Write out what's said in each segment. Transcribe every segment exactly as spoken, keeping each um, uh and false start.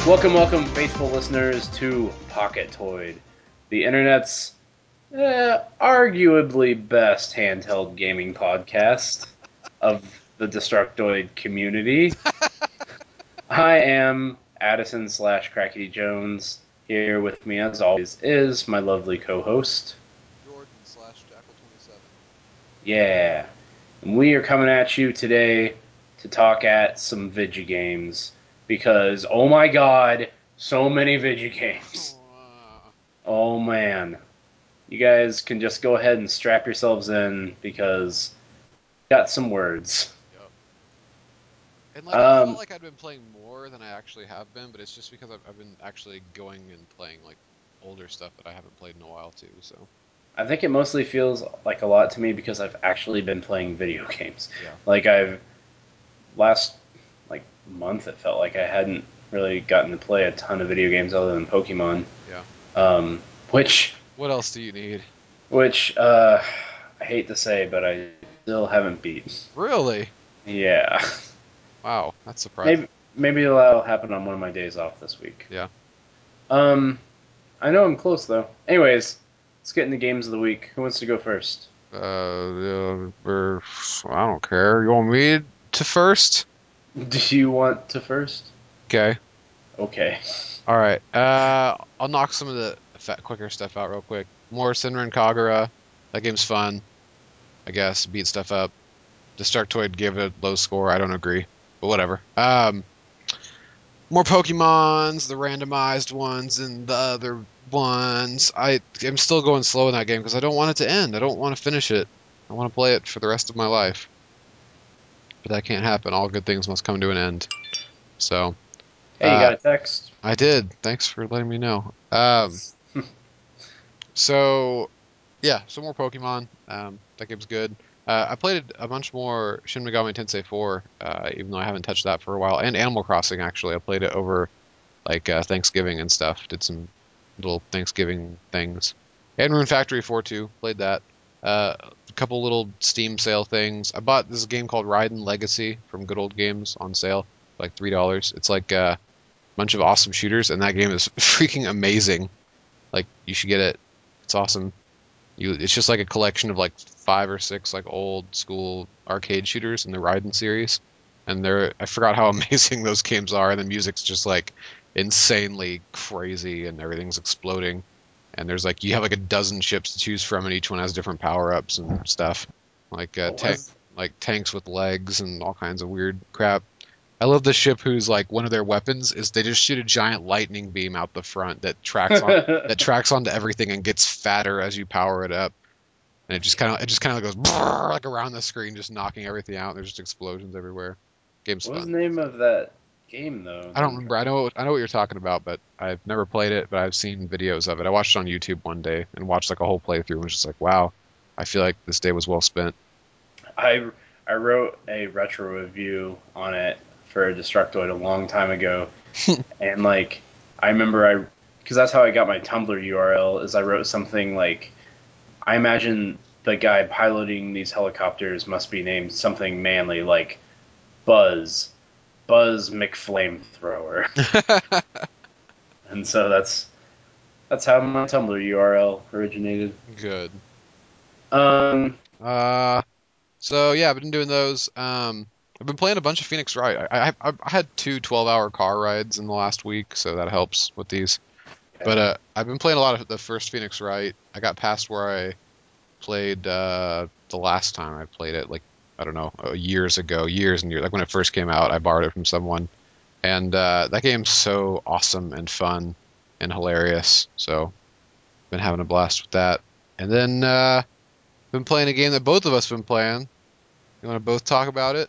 Welcome, welcome, faithful listeners, to Pocket Toyed, the internet's eh, arguably best handheld gaming podcast of the Destructoid community. I am Addison slash Crackety Jones. Here with me, as always, is my lovely co-host, Jordan slash Jackal twenty-seven. Yeah. And we are coming at you today to talk at some video games. Because, oh my god, so many video games. Oh man. You guys can just go ahead and strap yourselves in because we got some words. Yep. And like, I felt Um, like I'd been playing more than I actually have been, but it's just because I've, I've been actually going and playing like older stuff that I haven't played in a while too. So I think it mostly feels like a lot to me because I've actually been playing video games. yeah, Like I've last like month it felt like I hadn't really gotten to play a ton of video games other than Pokemon. yeah. Um, which What else do you need? which uh, I hate to say, but I still haven't beat. Really? Yeah, Wow, that's surprising. maybe maybe that'll happen on one of my days off this week. Yeah. Um, I know I'm close though. Anyways, let's get into games of the week. Who wants to go first? Uh, uh, er, I don't care. You want me to first? Do you want to first? Okay. Okay. All right. Uh, I'll knock some of the fat, quicker stuff out real quick. More Senran Kagura. That game's fun, I guess. Beat stuff up. Destructoid gave it a low score. I don't agree, but whatever. Um, more Pokemons, the randomized ones, and the other ones. I am still going slow in that game because I don't want it to end. I don't want to finish it. I want to play it for the rest of my life, but that can't happen. All good things must come to an end. So, Hey, you uh, got a text? I did. Thanks for letting me know. Um, so yeah, some more Pokemon. Um, that game's good. Uh, I played a bunch more Shin Megami Tensei four, uh, even though I haven't touched that for a while. And Animal Crossing, actually. I played it over like uh, Thanksgiving and stuff. Did some little Thanksgiving things. And Rune Factory four too. Played that. Uh, a couple little Steam sale things. I bought this game called Raiden Legacy from Good Old Games on sale, like three dollars. It's like a bunch of awesome shooters, and that game is freaking amazing. Like you should get it. It's awesome. You, it's just like a collection of like five or six like old school arcade shooters in the Raiden series, and they're I forgot how amazing those games are. And the music's just like insanely crazy, and everything's exploding. And there's like you have like a dozen ships to choose from, and each one has different power ups and stuff, like uh, What ta- was like tanks with legs and all kinds of weird crap. I love the ship whose like one of their weapons is they just shoot a giant lightning beam out the front that tracks on that tracks onto everything and gets fatter as you power it up, and it just kind of it just kind of goes brrr, like around the screen, just knocking everything out. And there's just explosions everywhere. Game's What was fun. the name of that game though? I That don't I'm remember. I trying know I know what you're talking about, but I've never played it. But I've seen videos of it. I watched it on YouTube one day and watched like a whole playthrough and was just like, wow, I feel like this day was well spent. I I wrote a retro review on it for Destructoid a long time ago, and like I remember I because that's how I got my Tumblr U R L is I wrote something like I imagine the guy piloting these helicopters must be named something manly like Buzz Buzz McFlamethrower, and so that's that's how my Tumblr U R L originated. Good. Um, Uh, So yeah, I've been doing those. Um, I've been playing a bunch of Phoenix Wright. I, I I had two twelve-hour car rides in the last week, so that helps with these. But uh, I've been playing a lot of the first Phoenix Wright. I got past where I played uh, the last time I played it, like I don't know, uh, years ago, years and years. Like when it first came out, I borrowed it from someone, and uh, that game's so awesome and fun and hilarious. So been having a blast with that. And then uh, been playing a game that both of us been playing. You want to both talk about it?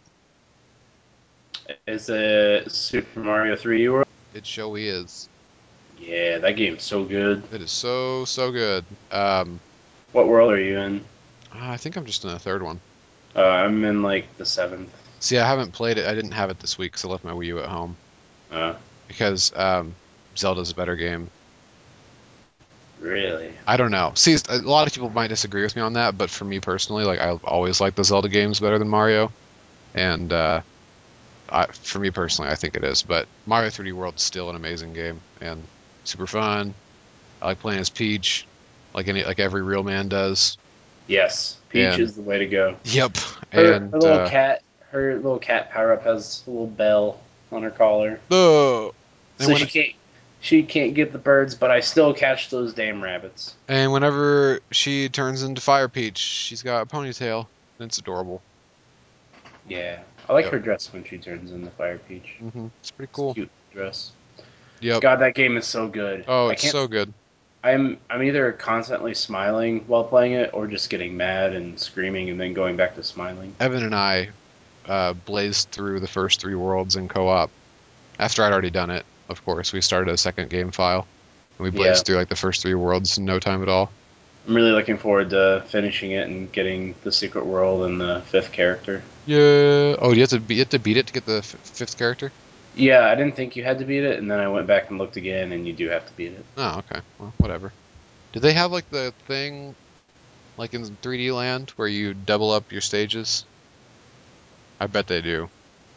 is it Super Mario three D World? It show is. Yeah, that game's so good. It is so so good. Um, What world are you in? I think I'm just in the third one. Uh, I'm in like the seventh. See, I haven't played it. I didn't have it this week because I left my Wii U at home Uh, because um, Zelda's a better game. really? I don't know. See, a lot of people might disagree with me on that, but for me personally, like I've always liked the Zelda games better than Mario, and uh, I, for me personally, I think it is. But Mario three D World is still an amazing game and super fun. I like playing as Peach, like any like every real man does. Yes, Peach And is the way to go. yep, Her her and little uh, cat, her little cat power up has a little bell on her collar, oh, and so when she can't she can't get the birds, but I still catch those damn rabbits. and whenever she turns into Fire Peach, she's got a ponytail. And it's adorable. Yeah, I like Yep. her dress when she turns into Fire Peach. hmm It's pretty It's a cool. cute dress. Yep. God, that game is so good. Oh, I it's can't. so good. I'm I'm either constantly smiling while playing it, or just getting mad and screaming, and then going back to smiling. Evan and I uh, blazed through the first three worlds in co-op. After I'd already done it, of course, we started a second game file, and we Yeah, blazed through like the first three worlds in no time at all. I'm really looking forward to finishing it and getting the secret world and the fifth character. Yeah. Oh, you have to be, you have to beat it to get the f fifth character? Yeah, I didn't think you had to beat it, and then I went back and looked again, and you do have to beat it. Oh, okay. Well, whatever. Did they have like the thing like in three D Land where you double up your stages? I bet they do.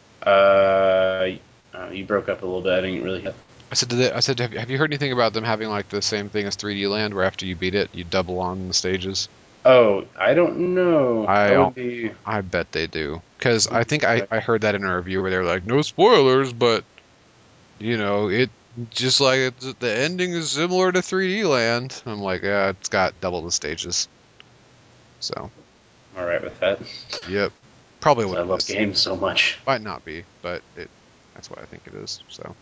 Uh, uh, you broke up a little bit. I didn't really. Have... I said, did they, I said, have, have you heard anything about them having like the same thing as three D Land, where after you beat it, you double on the stages? Oh, I don't know. I That would al- be. I bet they do, because I Would be think I, I heard that in a review where they were like, no spoilers, but you know, it just like it's, the ending is similar to three D Land. I'm like, yeah, it's got double the stages. So, all right with that. yep, probably 'Cause what I it love is. games so much. Might not be, but it that's what I think it is. So,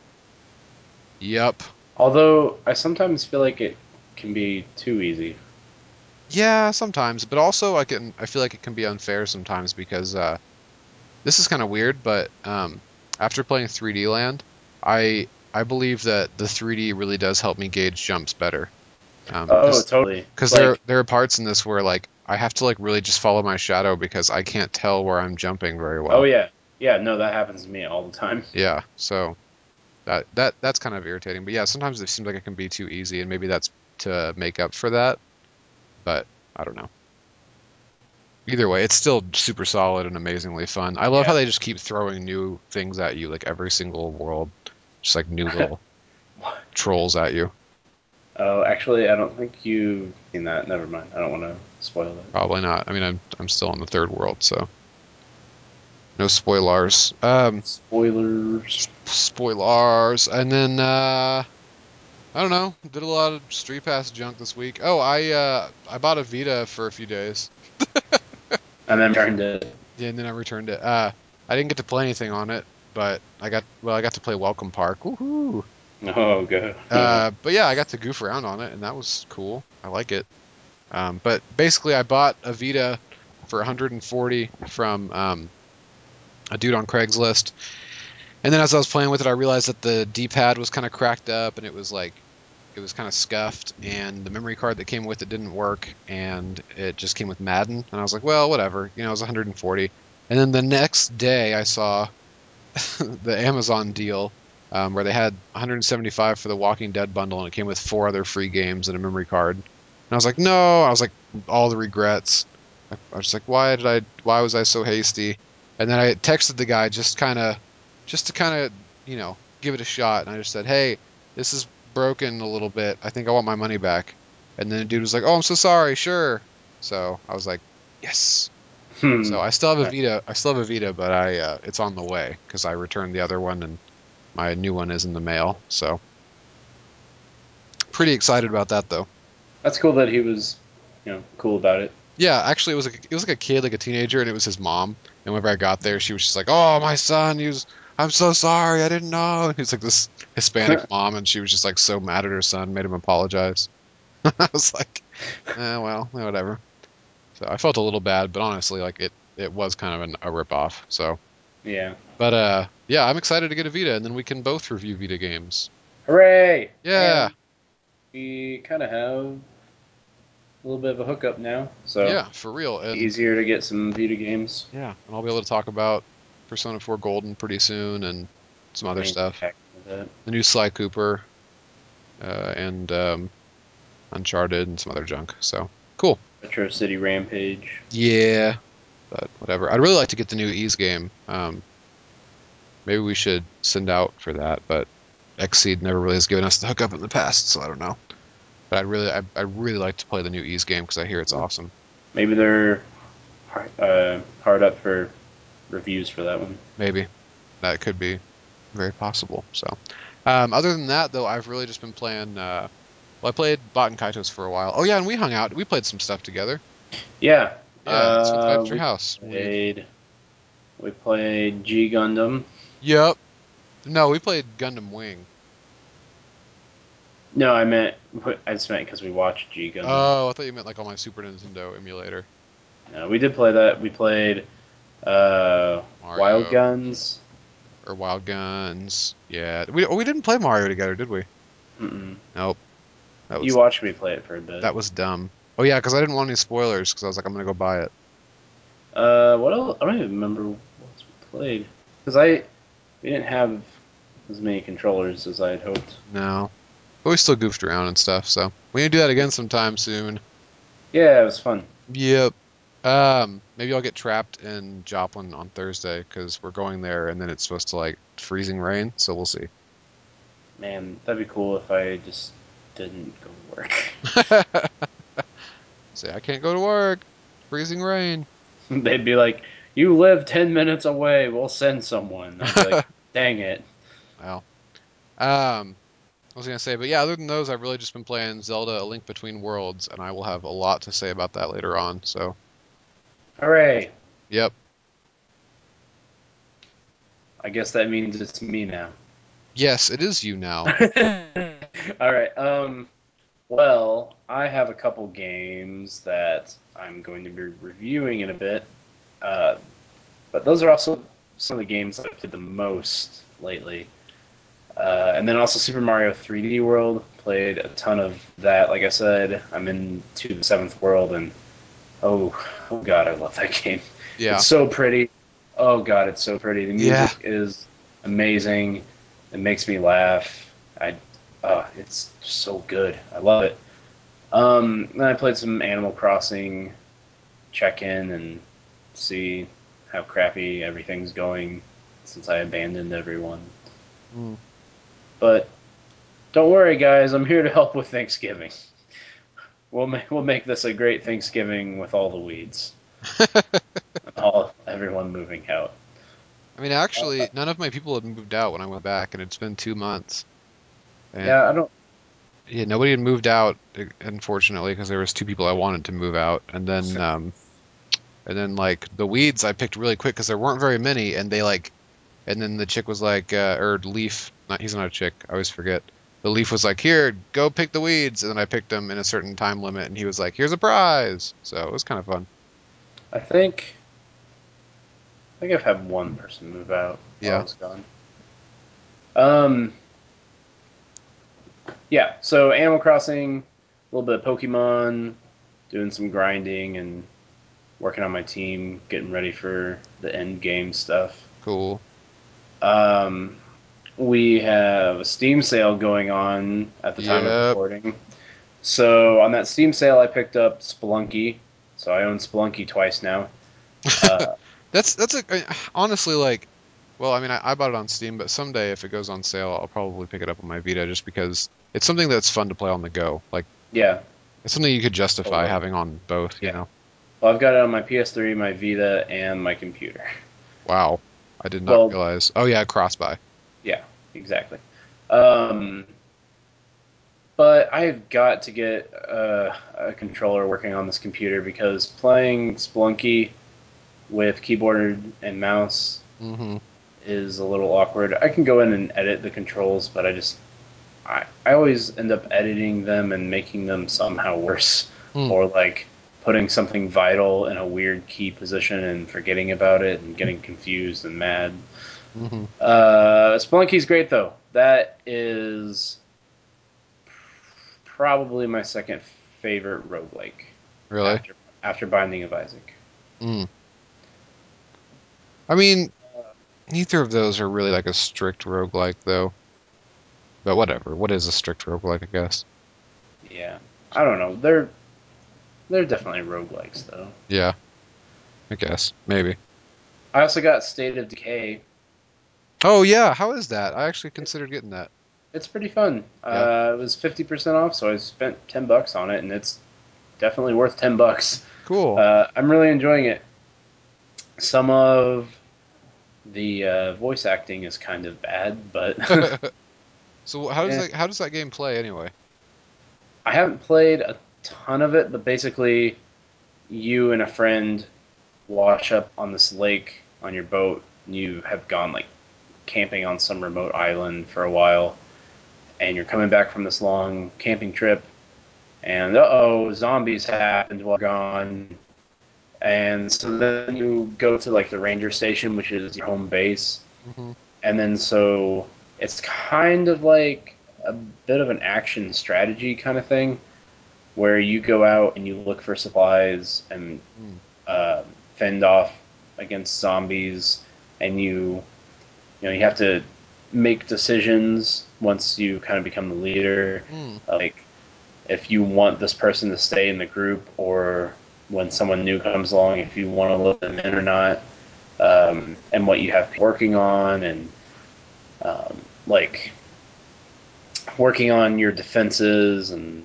yep. Although I sometimes feel like it can be too easy. Yeah, sometimes, but also I can I feel like it can be unfair sometimes because uh this is kind of weird, but um after playing three D Land, I I believe that the three D really does help me gauge jumps better. Um Oh, because totally. because there Like, there are parts in this where like I have to like really just follow my shadow because I can't tell where I'm jumping very oh well. yeah, yeah. No, that happens to me all the time. Yeah, so that that that's kind of irritating. But yeah, sometimes it seems like it can be too easy, and maybe that's to make up for that. But I don't know. Either way, it's still super solid and amazingly fun. I love how Yeah. they just keep throwing new things at you, like every single world, just like new little trolls at you. Oh, actually, I don't think you've seen that. Never mind. I don't want to spoil it. Probably not. I mean, I'm I'm still on the third world, so no spoilers. Um, Spoilers. spoilers. And then uh, I don't know. Did a lot of Street Pass junk this week. Oh, I uh I bought a Vita for a few days. And then turned it. Yeah, and then I returned it. Uh, I didn't get to play anything on it, but I got well, I got to play Welcome Park. Woohoo! Oh, go. Uh, but yeah, I got to goof around on it, and that was cool. I like it. Um, but basically, I bought a Vita for one hundred forty from um, a dude on Craigslist, and then as I was playing with it, I realized that the D-pad was kind of cracked up, and it was like it was kind of scuffed, and the memory card that came with it didn't work, and it just came with Madden, and I was like, well, whatever, you know, it was one hundred forty. And then the next day, I saw the Amazon deal um, where they had one hundred seventy-five for the Walking Dead bundle, and it came with four other free games and a memory card. And I was like, no. I was like, all the regrets. I, I was like, why did I? Why was I so hasty? And then I texted the guy just kind of, just to kind of, you know, give it a shot. And I just said, hey, this is broken a little bit. I think I want my money back. And then the dude was like, oh, I'm so sorry. Sure. So I was like, yes. Hmm. So I still have a Vita. I still have a Vita, but I uh, it's on the way because I returned the other one and my new one is in the mail. So pretty excited about that though. That's cool that he was, you know, cool about it. Yeah, actually, it was like, it was like a kid, like a teenager, and it was his mom. And whenever I got there, she was just like, "Oh, my son, he was. I'm so sorry, I didn't know." And he's like this Hispanic mom, and she was just like so mad at her son, made him apologize. I was like, eh, well, whatever. So I felt a little bad, but honestly, like it, it was kind of an, a rip off. So. Yeah. But uh, yeah, I'm excited to get a Vita, and then we can both review Vita games. Hooray! Yeah, And we kind of have a little bit of a hookup now, so yeah, for real. And easier to get some Vita games. yeah, and I'll be able to talk about Persona four Golden pretty soon and some other Getting stuff. back into that. The new Sly Cooper uh, and um, Uncharted and some other junk. So cool. Metro City Rampage. Yeah, but whatever. I'd really like to get the new Ys game. Um, maybe we should send out for that, but Xseed never really has given us the hookup in the past, so I don't know. But I'd really, I, I really like to play the new Ys game because I hear it's awesome. Maybe they're uh, hard up for reviews for that one. Maybe that could be very possible. So, um, other than that, though, I've really just been playing. Uh, well, I played Bot and Kaitos for a while. Oh yeah, and we hung out. We played some stuff together. Yeah. Yeah, I spent the night Uh, at your we house. We. played. We played G Gundam. Yep. No, we played Gundam Wing. No, I meant. I just meant because we watched G Gundam. Oh, I thought you meant like on my Super Nintendo emulator. No, we did play that. We played uh, Wild Mario Guns. or Wild Guns. Yeah, we we didn't play Mario together, did we? Mm-mm. Nope. That You was watched me play it for a bit. that was dumb. Oh yeah, because I didn't want any spoilers because I was like, I'm gonna go buy it. Uh, what else? I don't even remember what else we played because I we didn't have as many controllers as I had hoped. No, but we still goofed around and stuff. So we need to do that again sometime soon. Yeah, it was fun. Yep. Um, maybe I'll get trapped in Joplin on Thursday because we're going there, and then it's supposed to like freezing rain. So we'll see. Man, that'd be cool if I just didn't go to work. Say I can't go to work. Freezing rain. They'd be like, "You live ten minutes away. We'll send someone." I'd be like, "Dang it." Well, um, I was gonna say, but yeah, other than those, I've really just been playing Zelda: A Link Between Worlds, and I will have a lot to say about that later on. So, Hooray! yep, I guess that means it's me now. yes, it is you now. All right. Um. Well, I have a couple games that I'm going to be reviewing in a bit. Uh, but those are also some of the games I've played the most lately. Uh, and then also Super Mario three D World. Played a ton of that. Like I said, I'm into the seventh world, and oh, oh god, I love that game. It's Yeah, so pretty. Oh god, it's so pretty. The yeah, music is amazing. It makes me laugh. I, uh, it's so good. I love it. Um, then I played some Animal Crossing, check in and see how crappy everything's going since I abandoned everyone. mm. But don't worry, guys. I'm here to help with Thanksgiving. We'll make we'll make this a great Thanksgiving with all the weeds, all everyone moving out. I mean, actually, none of my people had moved out when I went back, and it's been two months, and Yeah, I don't. yeah, nobody had moved out, uh, unfortunately, because there was two people I wanted to move out, and then, um, and then like the weeds I picked really quick because there weren't very many, and they like, and then the chick was like, uh, or Leaf, not he's not a chick, I always forget. The Leaf was like, "Here, go pick the weeds," and then I picked them in a certain time limit, and he was like, "Here's a prize." So it was kind of fun. I think I think I've had one person move out while I Yeah. was gone. Um, yeah. So Animal Crossing, a little bit of Pokemon, doing some grinding and working on my team, getting ready for the end game stuff. Cool. Um, we have a Steam sale going on at the time of Yep. recording. So on that Steam sale, I picked up Spelunky. So I own Spelunky twice now. Uh, That's that's a I- honestly like, well, I mean, I, I bought it on Steam, but someday if it goes on sale, I'll probably pick it up on my Vita just because it's something that's fun to play on the go. Like yeah, it's something you could justify totally. having on both, you Yeah. know. Well, I've got it on my P S three, my Vita, and my computer. Wow. I did not Well, realize. Oh yeah, cross-buy. yeah, exactly. Um, but I've got to get uh, a controller working on this computer because playing Spelunky with keyboard and mouse Mm-hmm. is a little awkward. I can go in and edit the controls, but I just I, I always end up editing them and making them somehow worse, Hmm. or like putting something vital in a weird key position and forgetting about it and getting confused and mad. Mm-hmm. Uh, Spelunky's great though. That is probably my second favorite roguelike Really? after after Binding of Isaac. Mm. I mean, neither of those are really like a strict roguelike though. But whatever. What is a strict roguelike, I guess? Yeah, I don't know. They're they're definitely roguelikes though. Yeah, I guess. Maybe. I also got State of Decay. Oh yeah, how is that? I actually considered getting that. It's pretty fun. Yeah. Uh, it was fifty percent off, so I spent ten bucks on it, and it's definitely worth ten bucks. Cool. Uh, I'm really enjoying it. Some of the uh, voice acting is kind of bad, but So how does eh. that how does that game play anyway? I haven't played a ton of it. But basically, you and a friend wash up on this lake on your boat, and you have gone like camping on some remote island for a while, and you're coming back from this long camping trip, and uh oh, zombies happened while gone. And so then you go to like the ranger station, which is your home base, Hmm. and then so it's kind of like a bit of an action strategy kind of thing, where you go out and you look for supplies and Mm. uh, fend off against zombies, and you you know you have to make decisions once you kind of become the leader, Mm. like if you want this person to stay in the group, or when someone new comes along, if you want to let them in or not, um, and what you have working on, and um, like working on your defenses and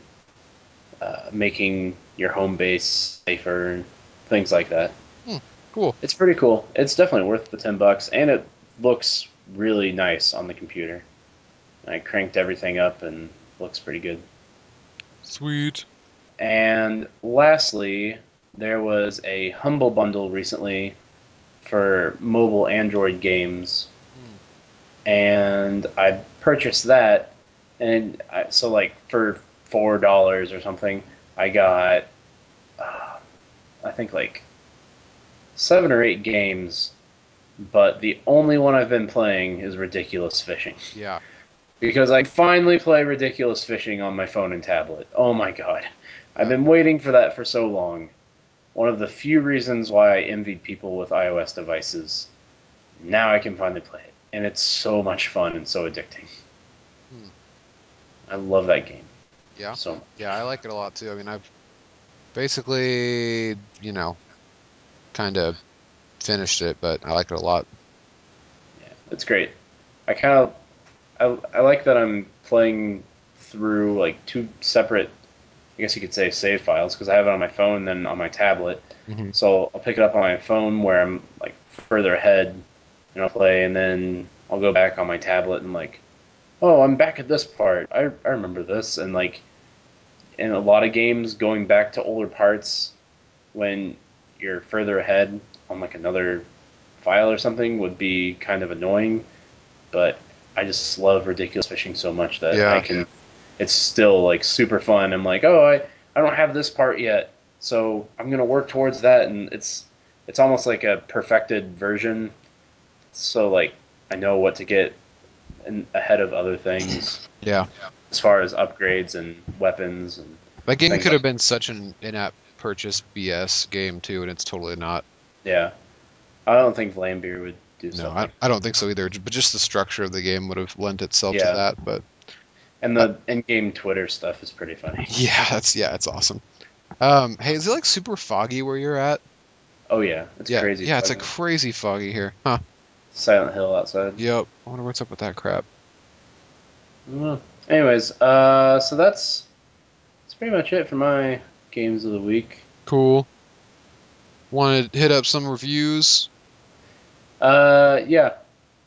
uh, making your home base safer and things like that. Mm. Cool. It's pretty cool. It's definitely worth the ten bucks, and it looks really nice on the computer. I cranked everything up and looks pretty good. Sweet. And lastly, there was a Humble Bundle recently for mobile Android games, Mm. and I purchased that. And I, so, like for four dollars or something, I got uh, I think like seven or eight games. But the only one I've been playing is Ridiculous Fishing. Yeah. Because I finally play Ridiculous Fishing on my phone and tablet. Oh my god. I've Yeah. been waiting for that for so long. One of the few reasons why I envied people with iOS devices. Now I can finally play it. And it's so much fun and so addicting. Mm. I love that game Yeah. so much. Yeah, I like it a lot too. I mean, I've basically, you know, kind of finished it, but I like it a lot. Yeah, it's great. I kind of I, I like that I'm playing through like two separate, I guess you could say, save files, because I have it on my phone and then on my tablet. Hmm. So I'll pick it up on my phone where I'm like further ahead, and I'll play, and then I'll go back on my tablet and like, oh, I'm back at this part. I I remember this, and like in a lot of games, going back to older parts when you're further ahead on like another file or something would be kind of annoying. But I just love Ridiculous Fishing so much that I Yeah. can. It's still like super fun. I'm like, oh, I I don't have this part yet, so I'm gonna work towards that, and it's it's almost like a perfected version. So like I know what to get in, ahead of other things Yeah. as far as upgrades and weapons and That game things could like have been such an in-app purchase B S game too, and it's totally not. yeah. I don't think Vlambeer would do No, stuff I, like I don't think so either. But just the structure of the game would have lent itself to yeah. that. But And uh, the in-game Twitter stuff is pretty funny. yeah, that's yeah, it's awesome. Um, hey, is it like super foggy where you're at? Oh yeah, it's Yeah, crazy. yeah, it's like crazy foggy here. Huh. Silent Hill outside. Yep. I wonder what's up with that crap. Mm. Anyways, uh, so that's that's pretty much it for my games of the week. Cool. Want to hit up some reviews? Uh, yeah.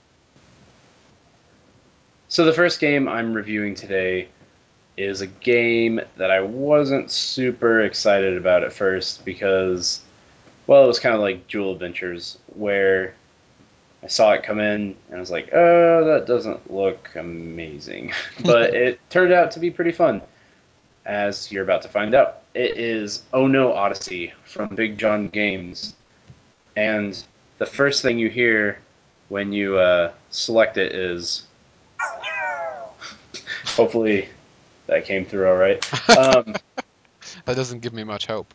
So the first game I'm reviewing today is a game that I wasn't super excited about at first because, well, it was kind of like Jewel Adventures, where I saw it come in and I was like, oh, that doesn't look amazing. But it turned out to be pretty fun, as you're about to find out. It is Oh No Odyssey from Big John Games. And the first thing you hear when you uh, select it is, hopefully that came through all right. Um, That doesn't give me much hope.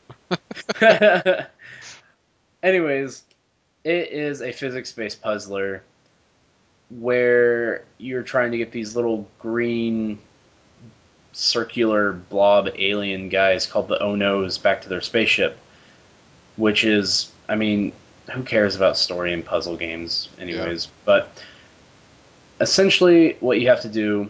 anyways, it is a physics-based puzzler where you're trying to get these little green circular blob alien guys called the Onos back to their spaceship, which is, I mean, who cares about story and puzzle games, Yeah. anyways? But essentially, what you have to do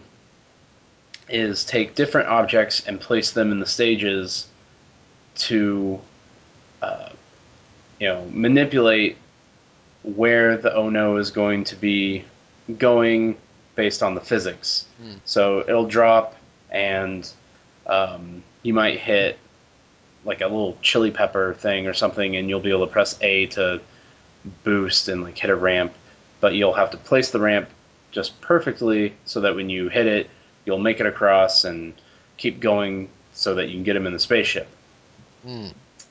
is take different objects and place them in the stages to, uh, you know, manipulate where the oh no is going to be going based on the physics. Hmm. So it'll drop, and um, you might hit like a little chili pepper thing or something, and you'll be able to press A to boost and like hit a ramp, but you'll have to place the ramp just perfectly so that when you hit it, you'll make it across and keep going so that you can get him in the spaceship. Hmm.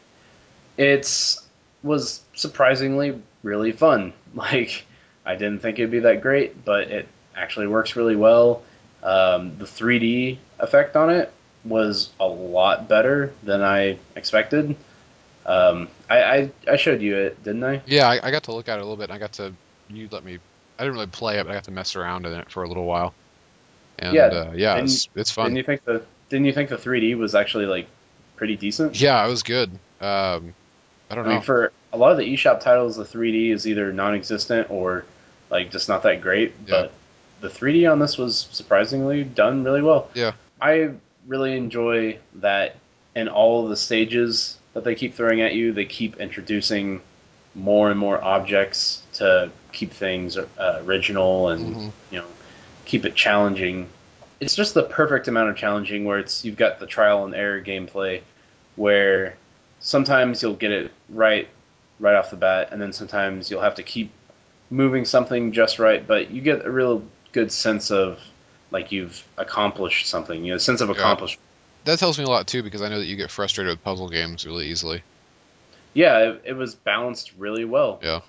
It's was surprisingly really fun. Like, I didn't think it'd be that great, but it actually works really well. Um, the three D effect on it was a lot better than I expected. Um, I, I I showed you it, didn't I? Yeah, I, I got to look at it a little bit, and I got to you let me. I didn't really play it, but I got to mess around in it for a little while, and Yeah. uh, yeah, Didn't it's it's didn't fun. you think the didn't you think the three D was actually like pretty decent? Yeah, it was good. Um, I don't I mean, know. for a lot of the eShop titles, the three D is either non-existent or like just not that great. Yeah, But the three D on this was surprisingly done really well. yeah, I really enjoy that in all of the stages that they keep throwing at you, they keep introducing more and more objects to keep things uh, original and hmm you know keep it challenging. It's just the perfect amount of challenging where it's you've got the trial and error gameplay where sometimes you'll get it right right off the bat, and then sometimes you'll have to keep moving something just right, but you get a real good sense of like you've accomplished something, you know, sense of yeah. accomplishment. That tells me a lot too, because I know that you get frustrated with puzzle games really easily. Yeah, it, it was balanced really well. Yeah,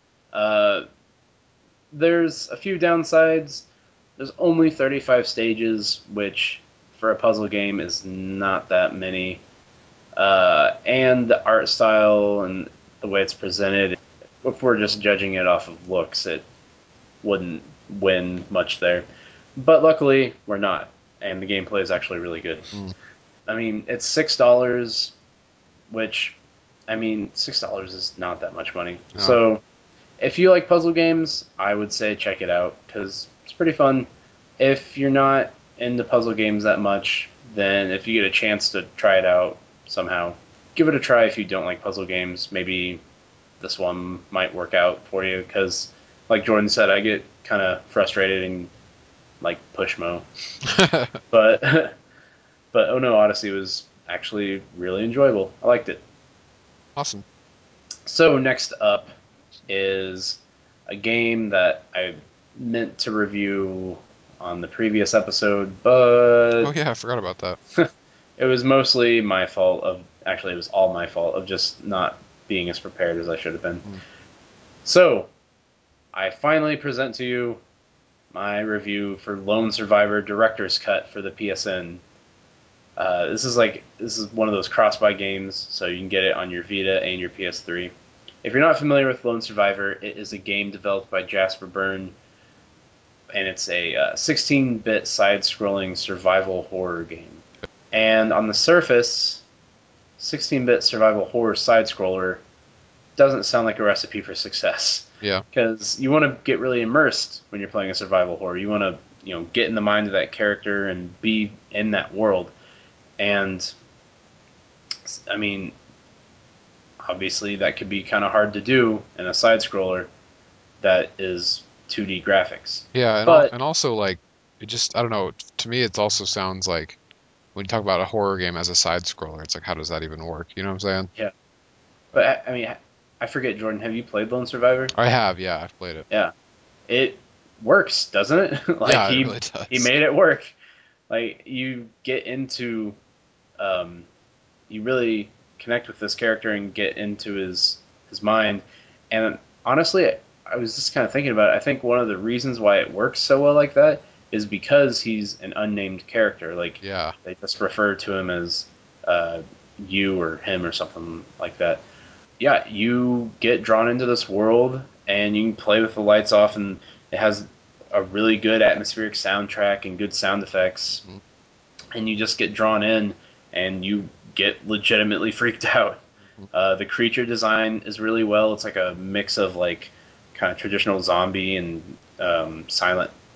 Uh, there's a few downsides. There's only thirty-five stages, which for a puzzle game is not that many. Uh, and the art style and the way it's presented, if we're just judging it off of looks, it wouldn't win much there. But luckily, we're not, and the gameplay is actually really good. mm. I mean, it's six dollars, which, I mean, six dollars is not that much money. No. So, if you like puzzle games, I would say check it out because it's pretty fun. If you're not into puzzle games that much, then if you get a chance to try it out somehow, give it a try. If you don't like puzzle games, maybe this one might work out for you because, like Jordan said, I get kind of frustrated and like Pushmo. But but Oh No Odyssey was actually really enjoyable. I liked it. Awesome. So next up is a game that I meant to review on the previous episode, but Oh yeah, I forgot about that. it was mostly my fault of actually it was all my fault of just not being as prepared as I should have been. Mm. So I finally present to you my review for Lone Survivor Director's Cut for the P S N. Uh, this is like this is one of those cross-buy games, so you can get it on your Vita and your P S three. If you're not familiar with Lone Survivor, it is a game developed by Jasper Byrne, and it's a uh, sixteen-bit side-scrolling survival horror game. And on the surface, sixteen-bit survival horror side-scroller doesn't sound like a recipe for success Yeah. because you want to get really immersed when you're playing a survival horror. You want to, you know, get in the mind of that character and be in that world. And I mean, obviously that could be kind of hard to do in a side scroller that is two D graphics. Yeah, and all But and also like it just I don't know. To me, it also sounds like when you talk about a horror game as a side scroller, it's like how does that even work? You know what I'm saying? yeah, but I mean, I forget, Jordan. Have you played Lone Survivor? I have, yeah, I've played it. Yeah, it works, doesn't it? Like Yeah, it he really he does. made it work. Like you get into, um, you really connect with this character and get into his his mind. And honestly, I was just kind of thinking about it. I think one of the reasons why it works so well like that is because he's an unnamed character. Like Yeah. they just refer to him as uh, you or him or something like that. Yeah, you get drawn into this world and you can play with the lights off, and it has a really good atmospheric soundtrack and good sound effects, Mhm. and you just get drawn in and you get legitimately freaked out. Mhm. Uh, the creature design is really well. It's like a mix of like kind of traditional zombie and um, silent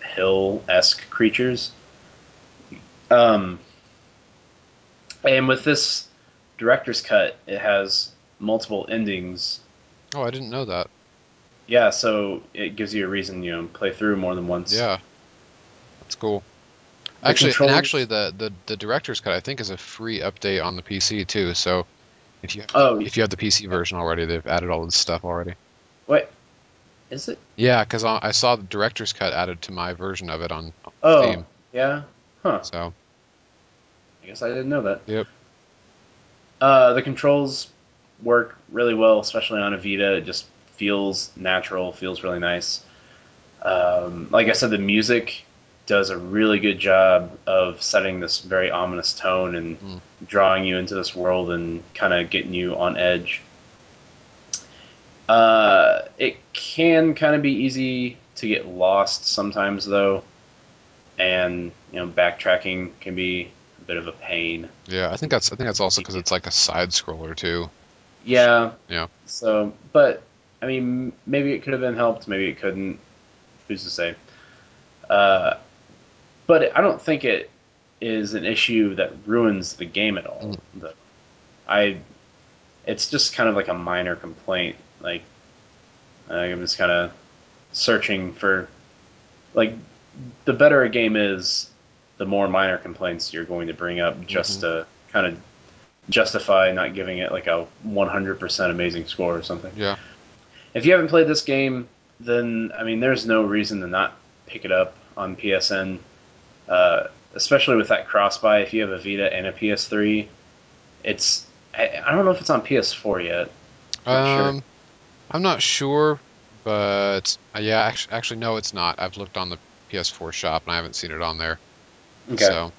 hill-esque creatures. Um, and with this director's cut, it has multiple endings. Oh, I didn't know that. Yeah, so it gives you a reason, you know, play through more than once. Yeah, that's cool. The Actually, and actually, controls. the, the the director's cut I think is a free update on the P C too. So if you Oh, if you have the P C yeah. version already, they've added all this stuff already. Wait, is it? Yeah, because I I saw the director's cut added to my version of it on, on Oh, Steam. yeah. Huh. So I guess I didn't know that. yep. Uh, the controls work really well, especially on a Vita. It just feels natural, feels really nice. Um, like I said, the music does a really good job of setting this very ominous tone and Mm, drawing you into this world and kind of getting you on edge. Uh, it can kind of be easy to get lost sometimes, though, and you know, backtracking can be a bit of a pain. yeah, I think that's I think that's also because it's like a side scroller too. Yeah. Yeah. So, but I mean, maybe it could have been helped. Maybe it couldn't. Who's to say? Uh, but I don't think it is an issue that ruins the game at all. Mm, The, I, it's just kind of like a minor complaint. Like uh, I'm just kind of searching for like the better a game is, the more minor complaints you're going to bring up just hmm to kind of justify not giving it like a one hundred percent amazing score or something. Yeah. If you haven't played this game, then I mean, there's no reason to not pick it up on P S N, uh, especially with that cross buy. If you have a Vita and a P S three, it's I, I don't know if it's on P S four yet. Not sure. Um, I'm not sure, but uh, yeah, actually, actually, no, it's not. I've looked on the P S four shop and I haven't seen it on there. Okay. So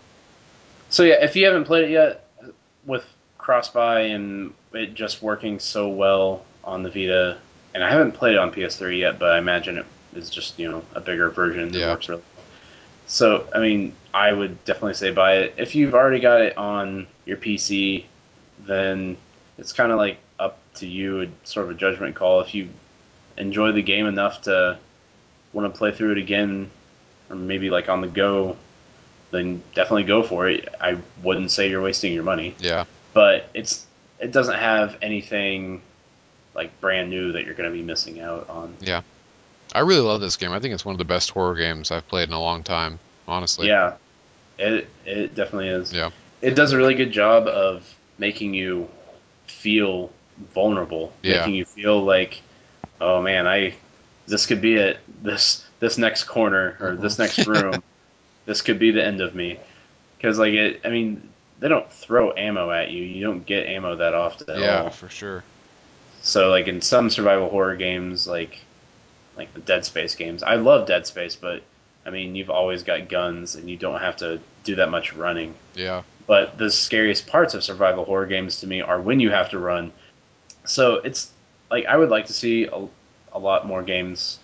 So yeah, if you haven't played it yet, with cross buy and it just working so well on the Vita, and I haven't played it on P S three yet, but I imagine it is just you know a bigger version that yeah, works really well. So, I mean, I would definitely say buy it. If you've already got it on your P C, then it's kind of like up to you, it's sort of a judgment call. If you enjoy the game enough to want to play through it again, or maybe like on the go, then definitely go for it. I wouldn't say you're wasting your money, yeah, but it's it doesn't have anything like brand new that you're going to be missing out on. yeah. I really love this game. I think it's one of the best horror games I've played in a long time, honestly. Yeah, it it definitely is. Yeah, It does a really good job of making you feel vulnerable, yeah, making you feel like, oh man, I this could be it. This this next corner or hmm this next room, this could be the end of me. Because like it, I mean, they don't throw ammo at you. You don't get ammo that often at yeah, all. for sure. So like in some survival horror games, like like the Dead Space games, I love Dead Space, but I mean, you've always got guns and you don't have to do that much running. Yeah, But the scariest parts of survival horror games to me are when you have to run. So it's like I would like to see a, a lot more games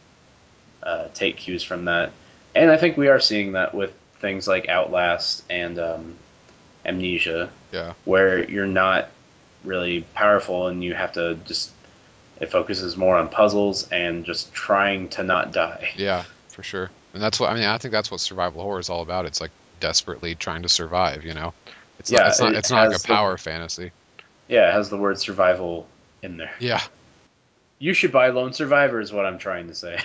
uh, take cues from that, and I think we are seeing that with things like Outlast and um, Amnesia, yeah, where you're not really powerful and you have to just it focuses more on puzzles and just trying to not die. yeah, for sure. And that's what I mean. I think that's what survival horror is all about. It's like desperately trying to survive. You know, it's not. Yeah, It's not. it It's not like a has the power fantasy. yeah it has the word survival in there. Yeah. You should buy Lone Survivor is what I'm trying to say.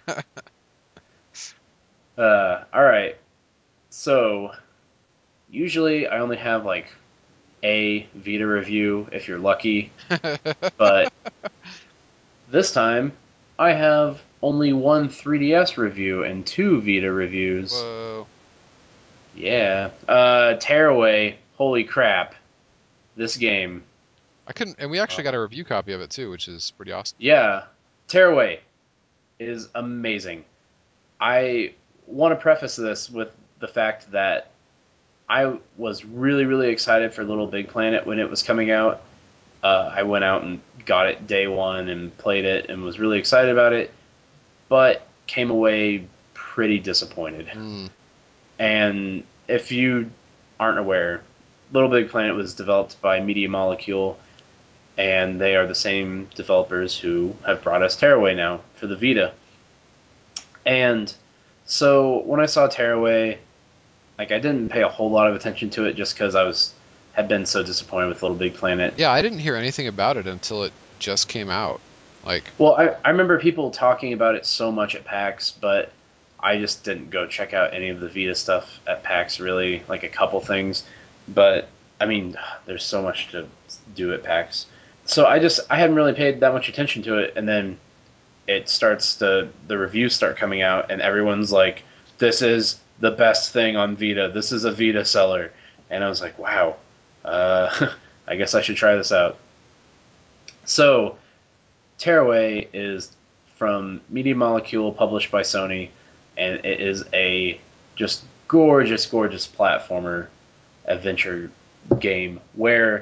Uh, all right. So usually I only have like a Vita review if you're lucky, but this time I have only one three D S review and two Vita reviews. Whoa. Yeah. Uh, Tearaway. Holy crap! This game. I couldn't. And we actually got Uh, a review copy of it too, which is pretty awesome. yeah. Tearaway is amazing. I want to preface this with the fact that I was really, really excited for Little Big Planet when it was coming out. Uh, I went out and got it day one and played it and was really excited about it, but came away pretty disappointed. Mm, And if you aren't aware, Little Big Planet was developed by Media Molecule, and they are the same developers who have brought us Tearaway now for the Vita. And So when I saw Tearaway, like I didn't pay a whole lot of attention to it just because I was had been so disappointed with Little Big Planet. Yeah, I didn't hear anything about it until it just came out. Like, Well, I, I remember people talking about it so much at PAX, but I just didn't go check out any of the Vita stuff at PAX, really, like a couple things. But, I mean, there's so much to do at PAX. So I just, I hadn't really paid that much attention to it, and then it starts to, the reviews start coming out, and everyone's like, this is the best thing on Vita. This is a Vita seller. And I was like, wow, uh, I guess I should try this out. So, Tearaway is from Media Molecule, published by Sony, and it is a just gorgeous, gorgeous platformer adventure game where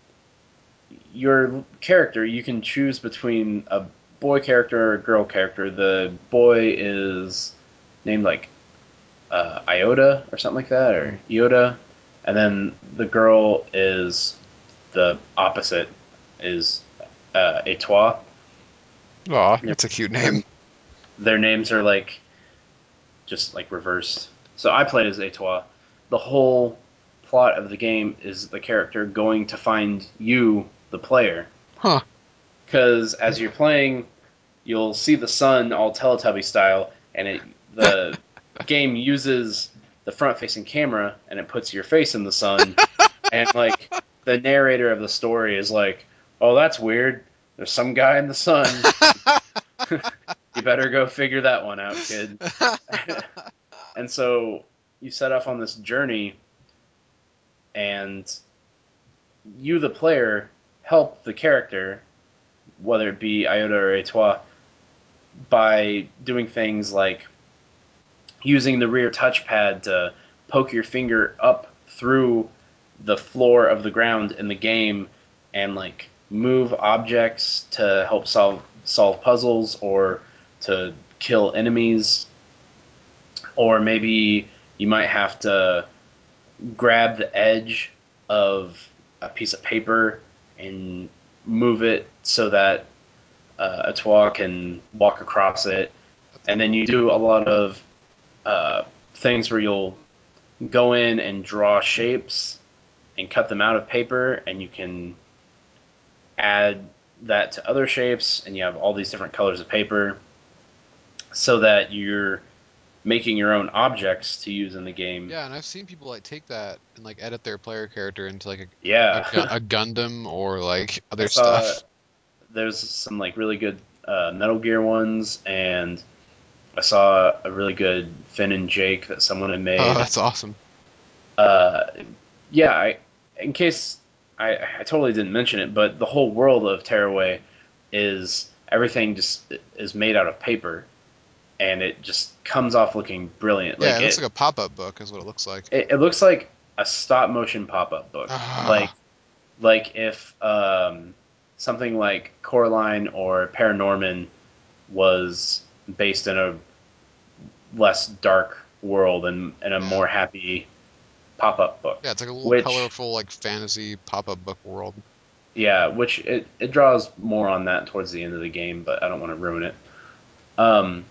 your character, you can choose between a boy character or a girl character. The boy is named like uh, Iota or something like that, or Iota, and then the girl is the opposite, is uh, Etoile. aw, Their, that's a cute their name. their names are like just like reversed. So I played as Etoile. The whole plot of the game is the character going to find you, the player, Huh. because as you're playing, you'll see the sun all Teletubby style, and it the game uses the front-facing camera and it puts your face in the sun, and like the narrator of the story is like, "Oh, that's weird. There's some guy in the sun. You better go figure that one out, kid." And so you set off on this journey, and you, the player, help the character, whether it be Iota or Etoile, by doing things like using the rear touchpad to poke your finger up through the floor of the ground in the game and like move objects to help solve solve puzzles or to kill enemies, or maybe you might have to grab the edge of a piece of paper and move it so that uh, a Twa can walk across it. That's And then cool. you do a lot of uh, things where you'll go in and draw shapes and cut them out of paper, and you can add that to other shapes, and you have all these different colors of paper so that you're making your own objects to use in the game. Yeah, and I've seen people like take that and like edit their player character into like a a, Yeah. gu- a Gundam or like I other saw stuff. there's some like really good uh, Metal Gear ones, and I saw a really good Finn and Jake that someone had Oh, made. that's awesome. Uh, yeah, I, in case I, I totally didn't mention it, but the whole world of Tearaway is everything just is made out of paper, and it just comes off looking brilliant. Yeah, Like it looks it, like a pop-up book is what it looks like. it, it looks like a stop motion pop up book. Like Ah, like if um, something like Coraline or Paranorman was based in a less dark world and, and a yeah. more happy pop up book. Yeah, it's like a little Which colorful like fantasy pop-up book world. yeah, which it, it draws more on that towards the end of the game, but I don't want to ruin it. Um,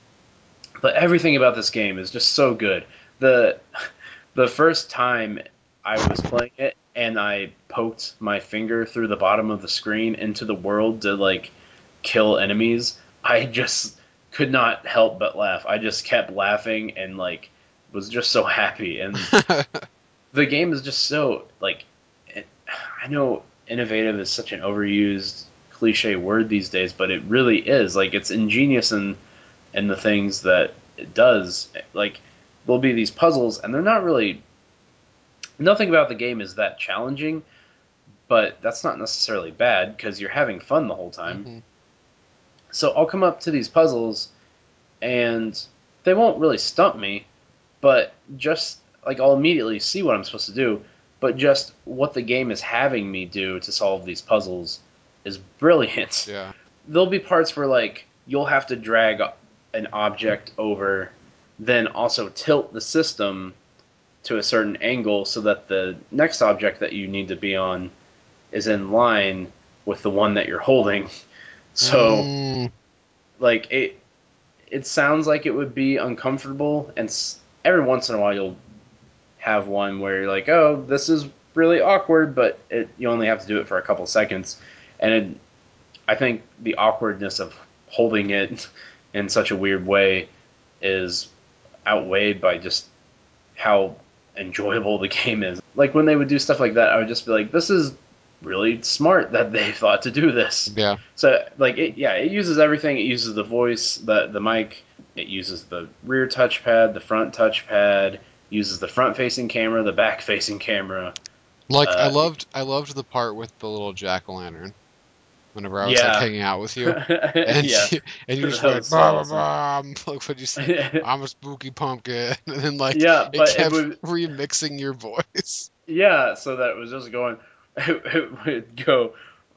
but everything about this game is just so good. The the first time I was playing it and I poked my finger through the bottom of the screen into the world to like kill enemies, I just could not help but laugh. I just kept laughing and like was just so happy. And the game is just so like it, I know innovative is such an overused cliche word these days, but it really is. Like it's ingenious in in the things that it does. Like there'll be these puzzles and they're not really nothing about the game is that challenging, but that's not necessarily bad because you're having fun the whole time. hmm So I'll come up to these puzzles and they won't really stump me, but just like I'll immediately see what I'm supposed to do, but just what the game is having me do to solve these puzzles is brilliant. Yeah. There'll be parts where like you'll have to drag an object over, then also tilt the system to a certain angle so that the next object that you need to be on is in line with the one that you're holding. So Mm, like it it sounds like it would be uncomfortable, and s- every once in a while you'll have one where you're like, oh, this is really awkward, but it, you only have to do it for a couple seconds, and it, I think the awkwardness of holding it in such a weird way is outweighed by just how enjoyable the game is. Like when they would do stuff like that, I would just be like, this is really smart that they thought to do this. Yeah. So like it, yeah, it uses everything. It uses the voice, the the mic. It uses the rear touchpad, the front touchpad. Uses the front facing camera, the back facing camera. Like I Uh, loved I loved the part with the little jack o' lantern whenever I was like yeah, hanging out with you. And yeah, and you just that went was so bah, bah, awesome. bah. Like what'd you say? I'm a spooky pumpkin. And then like Yeah, it but it kept would remixing your voice. yeah, so that it was just going. It, it would go.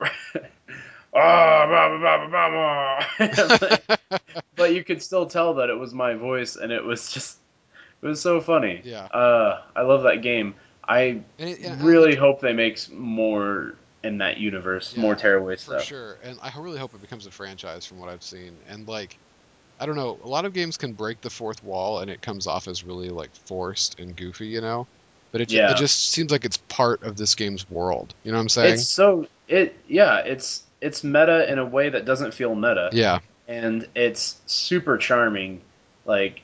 Ah, blah, blah, blah, blah, blah, blah. But you could still tell that it was my voice, and it was just it was so funny. Yeah. Uh, I love that game. I And, it, and I really like hope they make more in that universe, more yeah, Tearaway for stuff. sure. And I really hope it becomes a franchise from what I've seen. And like I don't know, a lot of games can break the fourth wall and it comes off as really like forced and goofy, you know? But it ju- it Yeah, just seems like it's part of this game's world. You know what I'm it's saying? so it yeah, it's it's meta in a way that doesn't feel meta, Yeah. and it's super charming. Like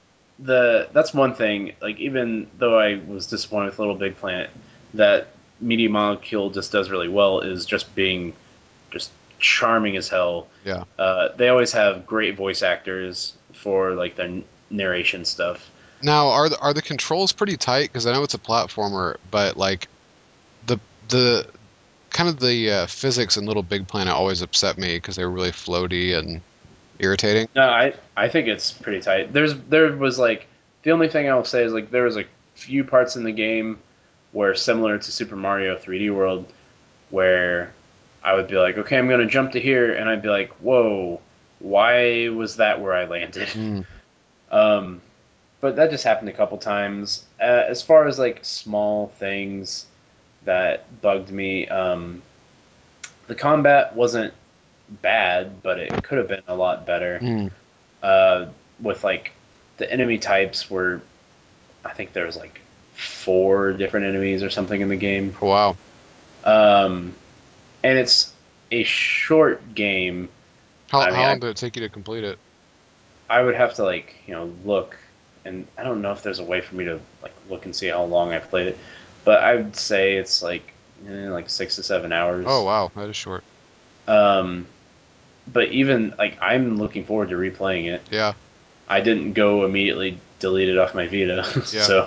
the that's one thing. Like even though I was disappointed with Little Big Planet, that Media Molecule just does really well is just being just charming as hell. Yeah. Uh, they always have great voice actors for like their narration stuff. Now, are the, are the controls pretty tight? Because I know it's a platformer, but like the the kind of the uh, physics in Little Big Planet always upset me because they were really floaty and irritating. No, I I think it's pretty tight. There's there was like the only thing I will say is like there was a few parts in the game where similar to Super Mario three D World where I would be like, okay, I'm gonna jump to here, and I'd be like, whoa, why was that where I landed? Mm. Um, but that just happened a couple times. Uh, as far as like small things that bugged me, um, the combat wasn't bad, but it could have been a lot better. Mm. Uh, with like the enemy types were, I think there was like four different enemies or something in the game. Wow. Um, and it's a short game. How I mean, how I long did it take you to complete it? I would have to like you know look, and I don't know if there's a way for me to like look and see how long I've played it, but I would say it's like eh, like six to seven Oh hours. wow, that is short. Um, but even like I'm looking forward to replaying it. Yeah. I didn't go immediately delete it off my Vita, Yeah. so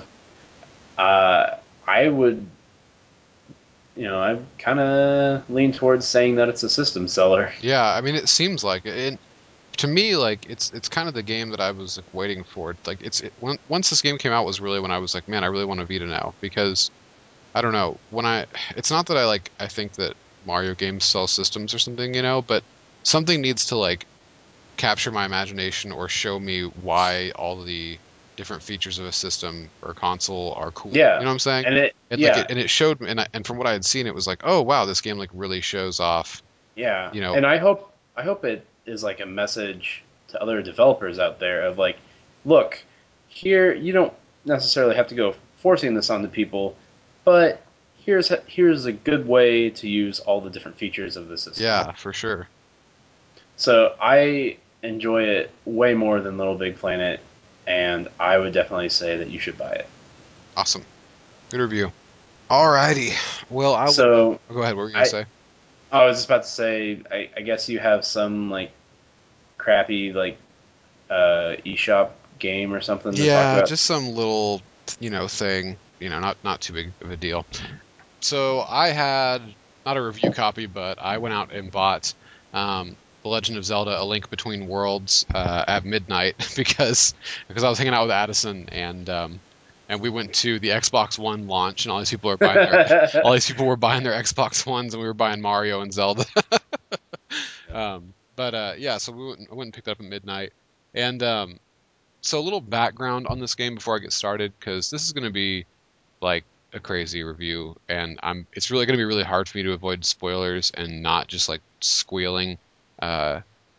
uh, I would you know I kind of lean towards saying that it's a system seller. Yeah. I mean, it seems like it. And to me, like it's it's kind of the game that I was like waiting for. Like it's it, when, once this game came out was really when I was like, man, I really want a Vita now because I don't know. When I, it's not that I like, I think that Mario games sell systems or something, you know, but something needs to like capture my imagination or show me why all the different features of a system or console are cool. You Yeah, know what I'm saying? and it And like it, yeah and it showed me, and, I, and from what I had seen, it was like, oh wow, this game like really shows off, Yeah, you know, and I hope I hope it is like a message to other developers out there of like, look, here you don't necessarily have to go forcing this onto people, but here's here's a good way to use all the different features of the system. yeah, for sure. So I enjoy it way more than Little Big Planet, and I would definitely say that you should buy it. Awesome. Good review. Alrighty. Well, I will So go ahead. What were you gonna I say? I was just about to say I, I guess you have some like crappy like uh, eShop game or something to talk Yeah, about? just some little, you know, thing, you know, not not too big of a deal. So I had not a review copy, but I went out and bought um, The Legend of Zelda: A Link Between Worlds uh, at midnight because because I was hanging out with Addison and um, and we went to the Xbox One launch and all these people are buying their all these people were buying their Xbox Ones and we were buying Mario and Zelda. Yeah. um, but uh, yeah, so we went, I went and picked it up at midnight and um, so a little background on this game before I get started because this is going to be like a crazy review and I'm it's really going to be really hard for me to avoid spoilers and not just like squealing uh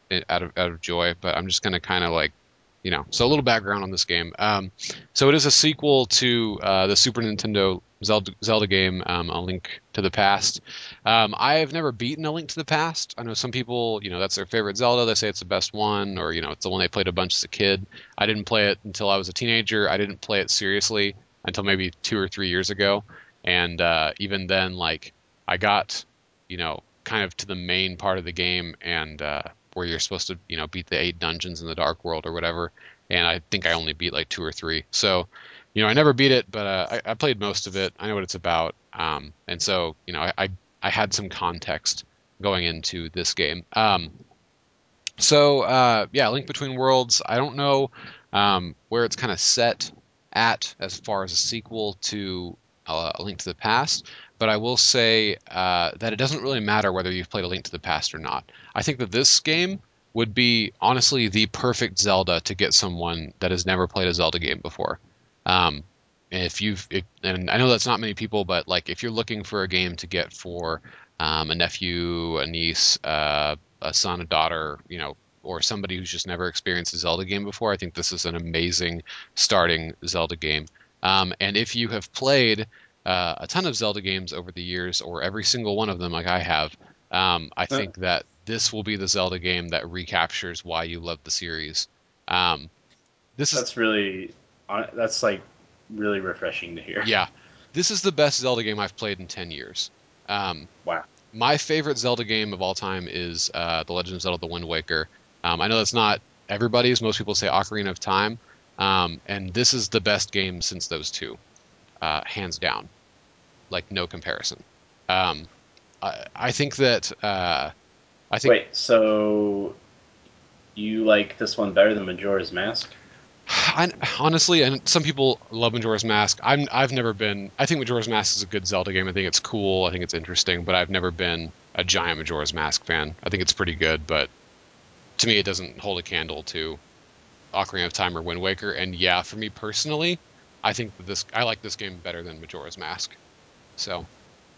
i- out of out of joy, but I'm just gonna kind of like, you know, so a little background on this game. Um, so it is a sequel to uh, the Super Nintendo Zelda, Zelda game, um, A Link to the Past. Um, I have never beaten A Link to the Past. I know some people, you know, that's their favorite Zelda. They say it's the best one, or you know, it's the one they played a bunch as a kid. I didn't play it until I was a teenager. I didn't play it seriously until maybe two or three years ago, and uh, even then, like, I got, you know, kind of to the main part of the game and uh, where you're supposed to, you know, beat the eight dungeons in the Dark World or whatever. And I think I only beat like two or three. So, you know, I never beat it, but uh, I, I played most of it. I know what it's about. Um, and so, you know, I, I, I had some context going into this game. Um, so, uh, yeah, Link Between Worlds. I don't know um, where it's kind of set at as far as a sequel to uh, A Link to the Past, but I will say uh, that it doesn't really matter whether you've played A Link to the Past or not. I think that this game would be honestly the perfect Zelda to get someone that has never played a Zelda game before. Um, if you've, if, and I know that's not many people, but like if you're looking for a game to get for um, a nephew, a niece, uh, a son, a daughter, you know, or somebody who's just never experienced a Zelda game before, I think this is an amazing starting Zelda game. Um, and if you have played uh, a ton of Zelda games over the years, or every single one of them like I have, um, I Uh, think that this will be the Zelda game that recaptures why you love the series. Um, this is, that's really hon- that's like really refreshing to hear. yeah, this is the best Zelda game I've played in ten years. Um, Wow. my favorite Zelda game of all time is uh, The Legend of Zelda: The Wind Waker. Um, I know that's not everybody's. Most people say Ocarina of Time, um, and this is the best game since those two, uh, hands down, like no comparison. Um, I, I think that uh, I think Wait, so you like this one better than Majora's Mask? I, honestly, and some people love Majora's Mask. I'm I've never been. I think Majora's Mask is a good Zelda game. I think it's cool. I think it's interesting, but I've never been a giant Majora's Mask fan. I think it's pretty good, but to me, it doesn't hold a candle to Ocarina of Time or Wind Waker. And yeah, for me personally, I think that this I like this game better than Majora's Mask. So,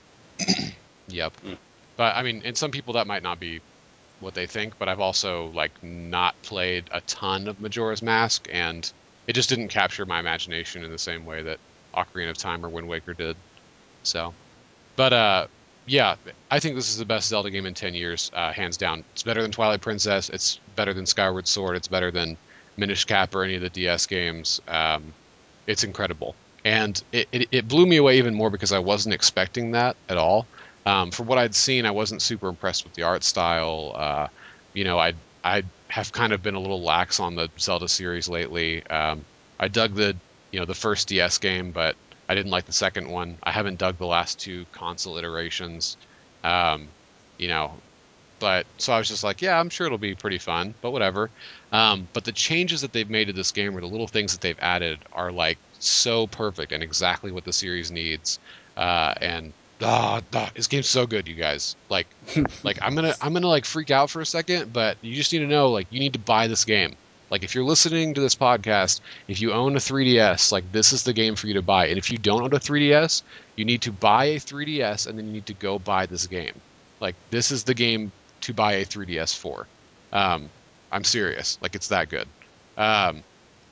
yep. Mm. But I mean, and some people that might not be what they think, but I've also like not played a ton of Majora's Mask, and it just didn't capture my imagination in the same way that Ocarina of Time or Wind Waker did. So, but uh, yeah, I think this is the best Zelda game in ten years, uh, hands down. It's better than Twilight Princess. It's better than Skyward Sword. It's better than Minish Cap or any of the D S games. Um, it's incredible. And it, it, it blew me away even more because I wasn't expecting that at all. Um, from what I'd seen, I wasn't super impressed with the art style. Uh, you know, I I have kind of been a little lax on the Zelda series lately. Um, I dug the you know the first D S game, but I didn't like the second one. I haven't dug the last two console iterations. Um, you know, but so I was just like, yeah, I'm sure it'll be pretty fun, but whatever. Um, but the changes that they've made to this game, or the little things that they've added, are like so perfect and exactly what the series needs. Uh, and ah, ah, this game's so good, you guys. Like, like I'm gonna I'm gonna like freak out for a second, but you just need to know, like, you need to buy this game. Like, if you're listening to this podcast, if you own a three D S, like, this is the game for you to buy. And if you don't own a three D S, you need to buy a three D S and then you need to go buy this game. Like, this is the game to buy a three D S for. Um, I'm serious. Like, it's that good. Um,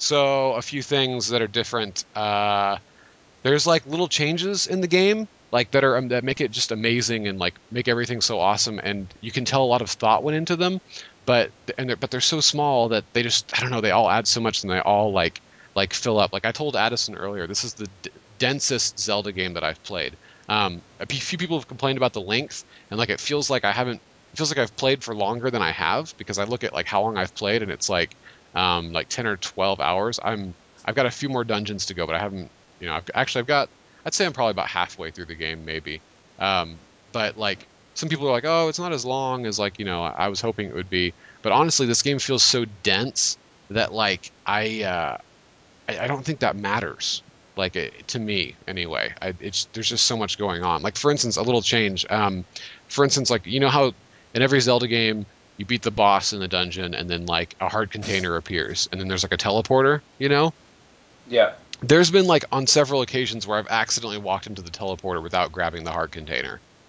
so a few things that are different. Uh, there's like little changes in the game, like that are um, that make it just amazing and like make everything so awesome. And you can tell a lot of thought went into them, but and they're, but they're so small that they just I don't know. They all add so much and they all like like fill up. Like I told Addison earlier, this is the d- densest Zelda game that I've played. Um, a p- few people have complained about the length, and like it feels like I haven't. It feels like I've played for longer than I have because I look at like how long I've played, and it's like um, like ten or twelve hours. I'm I've got a few more dungeons to go, but I haven't. You know, I've actually I've got. I'd say I'm probably about halfway through the game, maybe. Um, but like some people are like, oh, it's not as long as like you know I was hoping it would be. But honestly, this game feels so dense that like I uh, I, I don't think that matters. Like it, to me, anyway. I, it's there's just so much going on. Like for instance, a little change. Um, for instance, like you know how in every Zelda game you beat the boss in the dungeon and then like a heart container appears and then there's like a teleporter. You know, Yeah. there's been like on several occasions where I've accidentally walked into the teleporter without grabbing the heart container.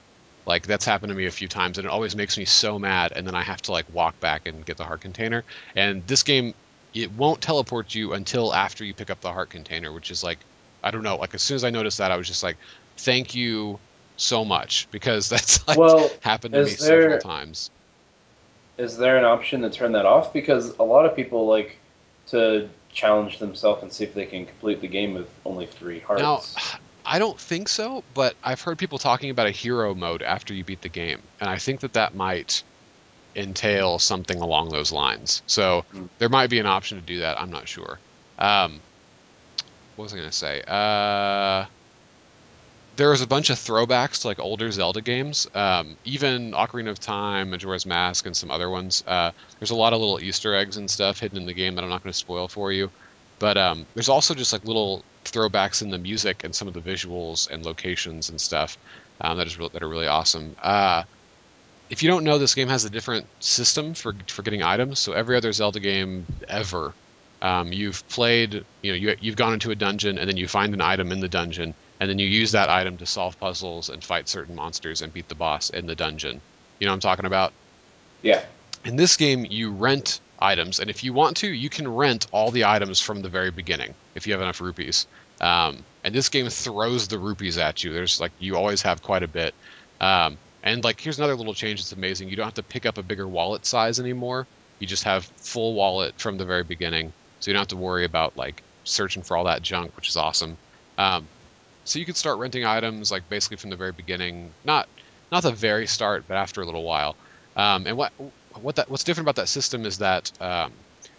Like that's happened to me a few times, and it always makes me so mad. And then I have to like walk back and get the heart container. And this game, it won't teleport you until after you pick up the heart container, which is like, I don't know. Like as soon as I noticed that, I was just like, thank you so much, because that's like Well, happened to me is several there times. is there an option to turn that off? Because a lot of people like to challenge themselves and see if they can complete the game with only three Now, hearts. I don't think so, but I've heard people talking about a hero mode after you beat the game, and I think that that might entail something along those lines. So Hmm. there might be an option to do that. I'm not sure. Um, what was I going to say? Uh, there was a bunch of throwbacks to like older Zelda games, um, even Ocarina of Time, Majora's Mask, and some other ones. Uh, there's a lot of little Easter eggs and stuff hidden in the game that I'm not going to spoil for you. But um, there's also just like little throwbacks in the music and some of the visuals and locations and stuff um, that is real that are really awesome. Uh, if you don't know, this game has a different system for for getting items. So every other Zelda game ever, um, you've played, you know, you you've gone into a dungeon and then you find an item in the dungeon, and then you use that item to solve puzzles and fight certain monsters and beat the boss in the dungeon. You know what I'm talking about? Yeah. In this game, you rent items, and if you want to, you can rent all the items from the very beginning if you have enough rupees. Um, and this game throws the rupees at you. There's like you always have quite a bit. Um, and like here's another little change that's amazing. You don't have to pick up a bigger wallet size anymore. You just have full wallet from the very beginning, so you don't have to worry about like searching for all that junk, which is awesome. Um, so you could start renting items like basically from the very beginning, not not the very start, but after a little while. Um, and what what that what's different about that system is that um,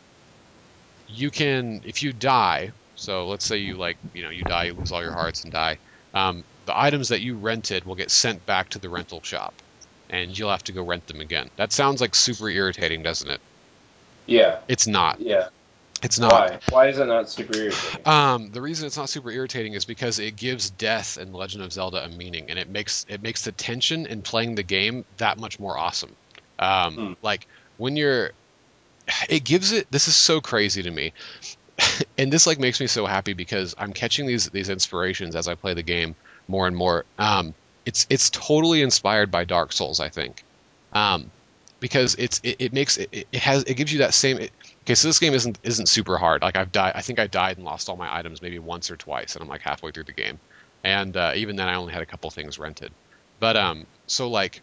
you can, if you die, so let's say you like you know you die, you lose all your hearts and die. Um, the items that you rented will get sent back to the rental shop, and you'll have to go rent them again. That sounds like super irritating, doesn't it? Yeah. It's not. Yeah. It's not. Why? Why is it not super irritating? Um, the reason it's not super irritating is because it gives death in Legend of Zelda a meaning, and it makes it makes the tension in playing the game that much more awesome. Um, Hmm. like when you're, it gives it. This is so crazy to me, and this like makes me so happy because I'm catching these these inspirations as I play the game more and more. Um, it's it's totally inspired by Dark Souls, I think, um, because it's it, it makes it, it has it gives you that same. It, okay, so this game isn't isn't super hard. Like I've died, I think I died and lost all my items maybe once or twice, and I'm like halfway through the game, and uh, even then I only had a couple things rented. But um, so like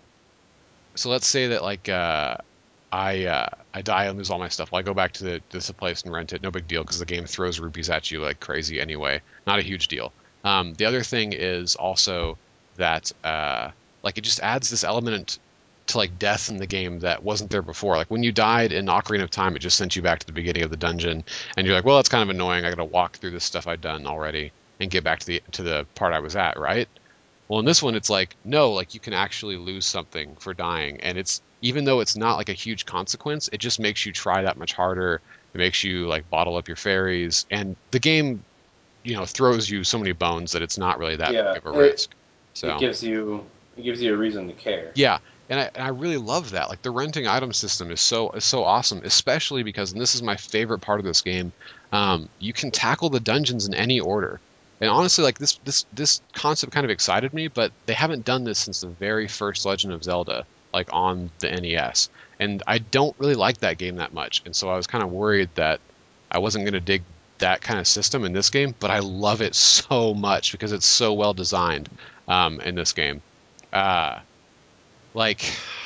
so let's say that like uh, I uh, I die and lose all my stuff. Well, I go back to the this place and rent it. No big deal because the game throws rupees at you like crazy anyway. Not a huge deal. Um, the other thing is also that uh, like it just adds this element to like death in the game that wasn't there before. Like when you died in Ocarina of Time, it just sent you back to the beginning of the dungeon, and you're like, well, that's kind of annoying. I got to walk through this stuff I've done already and get back to the to the part I was at, right? Well, in this one, it's like, no, like you can actually lose something for dying. And it's, even though it's not like a huge consequence, it just makes you try that much harder. It makes you like bottle up your fairies. And the game, you know, throws you so many bones that it's not really that Yeah. big of a It risk. it So, gives you it gives you a reason to care. yeah. And I, and I really love that. Like the renting item system is so is so awesome, especially because, and this is my favorite part of this game, um, you can tackle the dungeons in any order. And honestly, like this this this concept kind of excited me, but they haven't done this since the very first Legend of Zelda, like on the N E S. And I don't really like that game that much, and so I was kind of worried that I wasn't going to dig that kind of system in this game. But I love it so much because it's so well designed um, in this game. Uh, like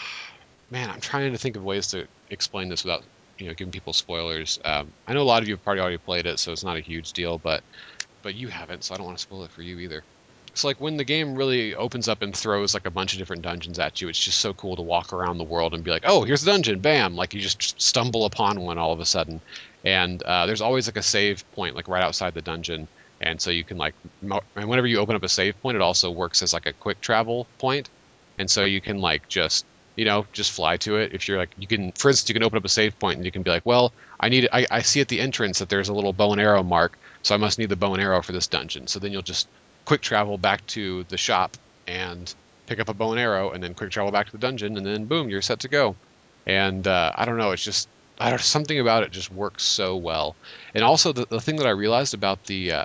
man, I'm trying to think of ways to explain this without, you know, giving people spoilers. Um, I know a lot of you have probably already played it, so it's not a huge deal, but but you haven't, so I don't want to spoil it for you either. So like when the game really opens up and throws like a bunch of different dungeons at you, it's just so cool to walk around the world and be like, oh, here's a dungeon, bam! Like you just stumble upon one all of a sudden, and uh, there's always like a save point like right outside the dungeon, and so you can like, mo- and whenever you open up a save point, it also works as like a quick travel point, and so you can like just you know just fly to it if you're like you can, for instance, you can open up a save point and you can be like, well, I need I, I see at the entrance that there's a little bow and arrow mark, so I must need the bow and arrow for this dungeon. So then you'll just quick travel back to the shop and pick up a bow and arrow, and then quick travel back to the dungeon, and then boom, you're set to go. And uh, I don't know, it's just I don't something about it just works so well. And also the, the thing that I realized about the uh,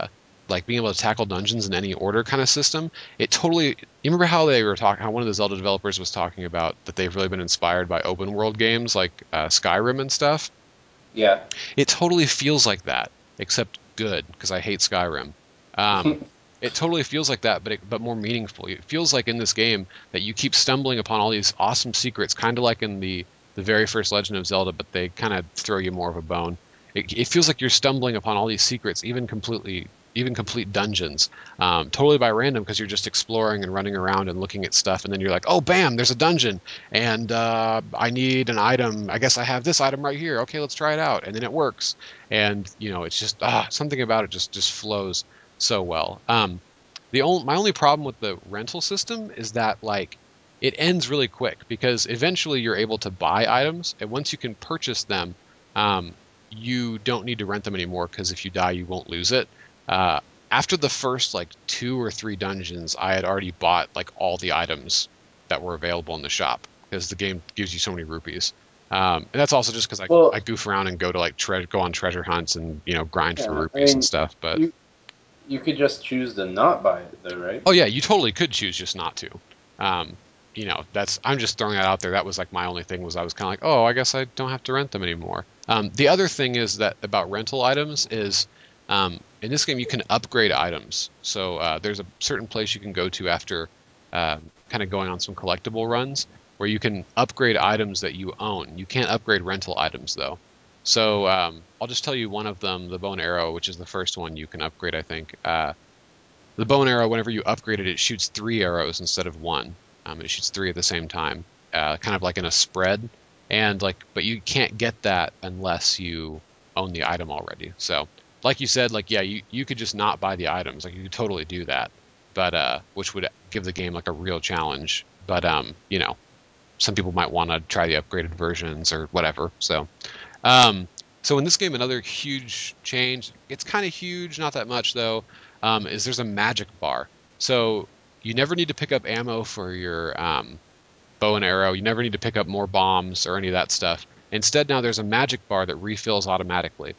like being able to tackle dungeons in any order kind of system, it totally. You remember how they were talking? How one of the Zelda developers was talking about that they've really been inspired by open world games like uh, Skyrim and stuff. Yeah. It totally feels like that, except good because I hate Skyrim. Um, it totally feels like that, but it, but more meaningful. It feels like in this game that you keep stumbling upon all these awesome secrets, kind of like in the the very first Legend of Zelda, but they kind of throw you more of a bone. It, it feels like you're stumbling upon all these secrets, even completely, even complete dungeons, um, totally by random because you're just exploring and running around and looking at stuff, and then you're like, oh, bam, there's a dungeon, and uh, I need an item. I guess I have this item right here. Okay, let's try it out, and then it works, and you know, it's just ah, something about it just just flows so well. Um, the only my only problem with the rental system is that like it ends really quick because eventually you're able to buy items, and once you can purchase them, um, you don't need to rent them anymore because if you die, you won't lose it. Uh, After the first like two or three dungeons, I had already bought like all the items that were available in the shop because the game gives you so many rupees. Um, and that's also just because I, I Well, goof around and go to like tre- go on treasure hunts and you know grind for yeah. I rupees and mean, stuff. But you you could just choose to not buy it, though, right? oh yeah, you totally could choose just not to. Um, you know, that's I'm just throwing that out there. That was like my only thing was I was kind of like, oh, I guess I don't have to rent them anymore. Um, the other thing is that about rental items is um, in this game you can upgrade items. So uh, there's a certain place you can go to after uh, kind of going on some collectible runs where you can upgrade items that you own. You can't upgrade rental items though. So um, I'll just tell you one of them, the bow and arrow, which is the first one you can upgrade, I think. Uh, the bow and arrow, whenever you upgrade it, it shoots three arrows instead of one. Um, it shoots three at the same time, uh, kind of like in a spread. And like, but you can't get that unless you own the item already. So, like you said, like yeah, you you could just not buy the items. Like you could totally do that, but uh, which would give the game like a real challenge. But um, you know, some people might want to try the upgraded versions or whatever. So um, so in this game, another huge change. It's kind of huge, not that much though. Um, is there's a magic bar. So you never need to pick up ammo for your um, bow and arrow. You never need to pick up more bombs or any of that stuff. Instead, now there's a magic bar that refills automatically,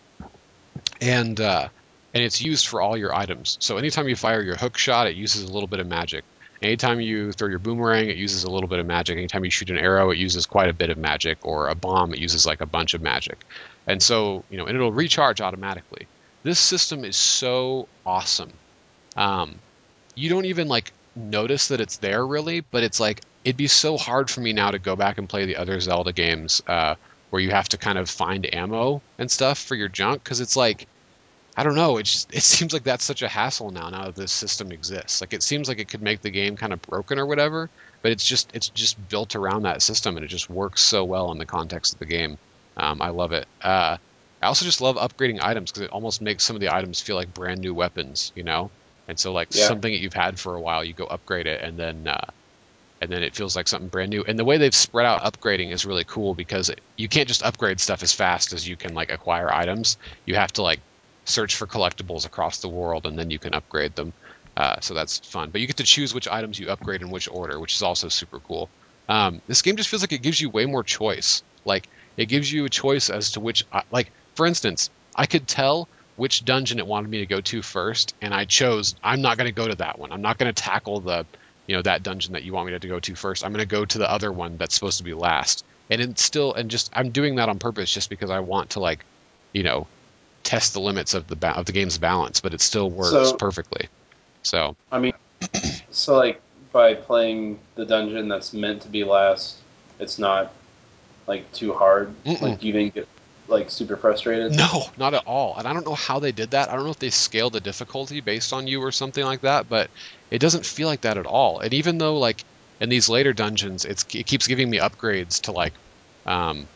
and uh, and it's used for all your items. So anytime you fire your hook shot, it uses a little bit of magic. Anytime you throw your boomerang, it uses a little bit of magic. Anytime you shoot an arrow, it uses quite a bit of magic, or a bomb, it uses like a bunch of magic. And so, you know, and it'll recharge automatically. This system is so awesome. Um, you don't even like notice that it's there really, but it's like it'd be so hard for me now to go back and play the other Zelda games uh, where you have to kind of find ammo and stuff for your junk because it's like I don't know. It just it seems like that's such a hassle now. Now that this system exists, like it seems like it could make the game kind of broken or whatever. But it's just it's just built around that system, and it just works so well in the context of the game. Um, I love it. Uh, I also just love upgrading items because it almost makes some of the items feel like brand new weapons, you know. And so like Yeah. something that you've had for a while, you go upgrade it, and then uh, and then it feels like something brand new. And the way they've spread out upgrading is really cool because it, you can't just upgrade stuff as fast as you can like acquire items. You have to like search for collectibles across the world and then you can upgrade them. Uh, so that's fun. But you get to choose which items you upgrade in which order, which is also super cool. Um, this game just feels like it gives you way more choice. Like it gives you a choice as to which, uh, like for instance, I could tell which dungeon it wanted me to go to first, and I chose I'm not going to go to that one. I'm not going to tackle the you know that dungeon that you want me to go to first. I'm going to go to the other one that's supposed to be last. And it's still and just I'm doing that on purpose just because I want to like, you know, test the limits of the ba- of the game's balance, but it still works So, perfectly. So, I mean, so like by playing the dungeon that's meant to be last, it's not like too hard. mm-mm. Like you didn't get like super frustrated. No, not at all. And I don't know how they did that. I don't know if they scaled the difficulty based on you or something like that, but it doesn't feel like that at all. And even though like in these later dungeons, it's it keeps giving me upgrades to like um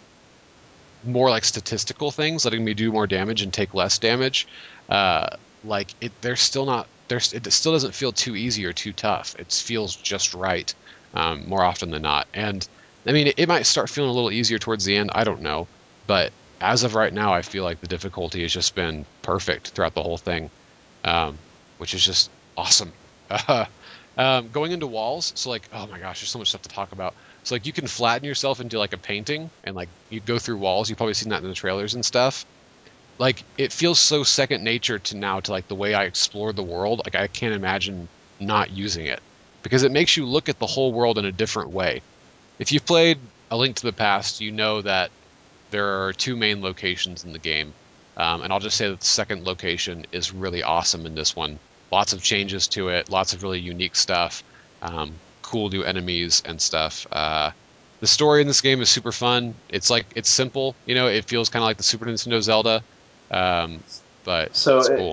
more like statistical things, letting me do more damage and take less damage. Uh, like it, they're still not. There's it still doesn't feel too easy or too tough. It feels just right, um, more often than not. And I mean, it, it might start feeling a little easier towards the end. I don't know, but as of right now, I feel like the difficulty has just been perfect throughout the whole thing, um, which is just awesome. Uh, um, going into walls, so like, oh my gosh, there's so much stuff to talk about. So like, you can flatten yourself into like a painting, and like you go through walls. You've probably seen that in the trailers and stuff. like it feels so second nature to now to like the way I explore the world. Like I can't imagine not using it because it makes you look at the whole world in a different way. If you've played A Link to the Past, you know that there are two main locations in the game. Um, and I'll just say that the second location is really awesome in this one. Lots of changes to it, lots of really unique stuff, um, cool new enemies and stuff. Uh, the story in this game is super fun. It's like it's simple, you know. It feels kind of like the Super Nintendo Zelda, um, but So, it's it, cool.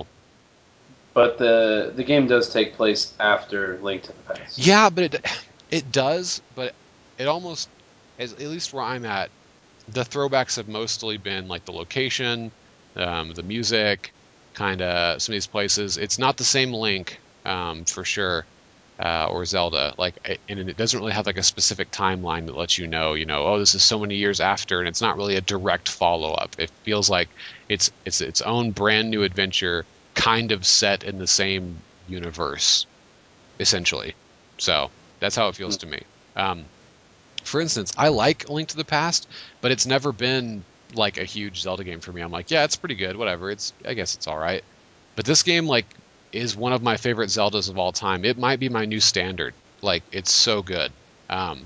but the the game does take place after Link to the Past. Yeah, but it it does, but it almost, as at least where I'm at, the throwbacks have mostly been like the location, um, the music, kind of some of these places. It's not the same Link, um, for sure, uh, or Zelda. Like, it- and it doesn't really have like a specific timeline that lets you know, you know, oh, this is so many years after, and it's not really a direct follow up. It feels like it's it's its own brand new adventure, kind of set in the same universe, essentially. So that's how it Hmm. feels to me. Um, for instance, I like Link to the Past, but it's never been like a huge Zelda game for me. I'm like, yeah, it's pretty good, whatever. It's I guess it's all right. But this game like is one of my favorite Zeldas of all time. It might be my new standard. Like it's so good. Um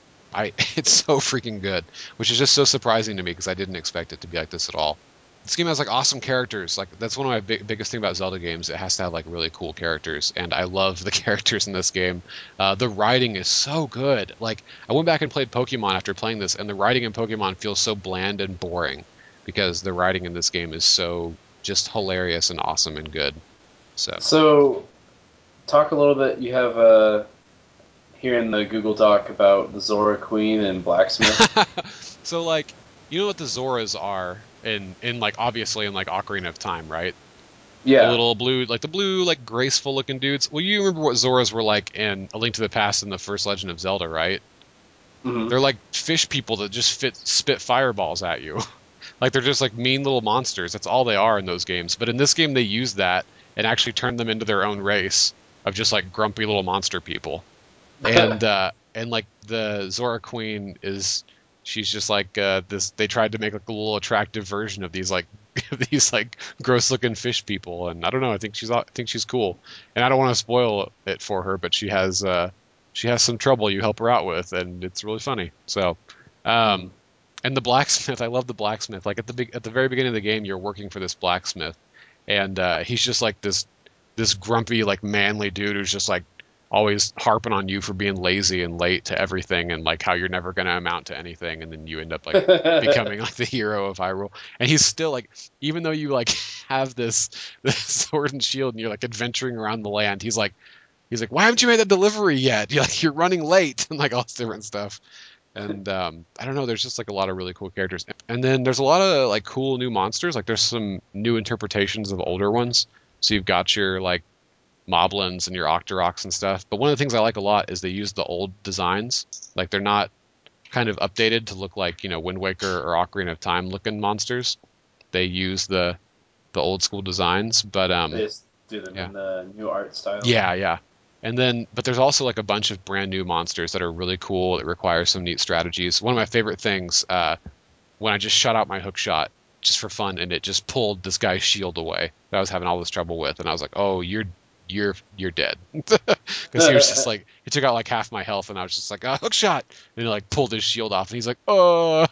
I it's so freaking good, which is just so surprising to me because I didn't expect it to be like this at all. This game has like awesome characters. Like that's one of my big, biggest thing about Zelda games. It has to have like really cool characters, and I love the characters in this game. Uh, the writing is so good. Like I went back and played Pokemon after playing this, and the writing in Pokemon feels so bland and boring because the writing in this game is so just hilarious and awesome and good. So So, talk a little bit. You have uh, here in the Google Doc about the Zora Queen and Blacksmith. so like you know what the Zoras are in in like obviously in like Ocarina of Time, right? The Yeah. little blue, like the blue, like graceful looking dudes. Well, you remember what Zoras were like in A Link to the Past in the first Legend of Zelda, right? Hmm. They're like fish people that just fit spit fireballs at you. Like they're just like mean little monsters. That's all they are in those games. But in this game, they use that and actually turn them into their own race of just like grumpy little monster people. And uh, and like the Zora Queen is, she's just like uh, this. They tried to make like a little attractive version of these like these like gross looking fish people. And I don't know. I think she's I think she's cool. And I don't want to spoil it for her, but she has uh, she has some trouble you help her out with, and it's really funny. So. Hmm. Um, and the blacksmith, I love the blacksmith. Like at the big, at the very beginning of the game, you're working for this blacksmith, and uh, he's just like this this grumpy, like manly dude who's just like always harping on you for being lazy and late to everything, and like how you're never going to amount to anything, and then you end up like becoming like the hero of Hyrule. And he's still like, even though you like have this this sword and shield, and you're like adventuring around the land, he's like. He's like, why haven't you made that delivery yet? You're like, you're running late, and like all this different stuff. And um, I don't know, there's just like a lot of really cool characters. And then there's a lot of like cool new monsters. Like there's some new interpretations of older ones. So you've got your like Moblins and your Octoroks and stuff. But one of the things I like a lot is they use the old designs. Like they're not kind of updated to look like, you know, Wind Waker or Ocarina of Time looking monsters. They use the the old school designs. But They um just do them yeah. in the new art style. Yeah, yeah. And then, but there's also like a bunch of brand new monsters that are really cool that require some neat strategies. One of my favorite things, uh, when I just shot out my hook shot just for fun, and it just pulled this guy's shield away that I was having all this trouble with, and I was like, "Oh, you're you're you're dead," because he was just like, he took out like half my health, and I was just like, "Ah, hook shot," and he like pulled his shield off, and he's like, "Oh,"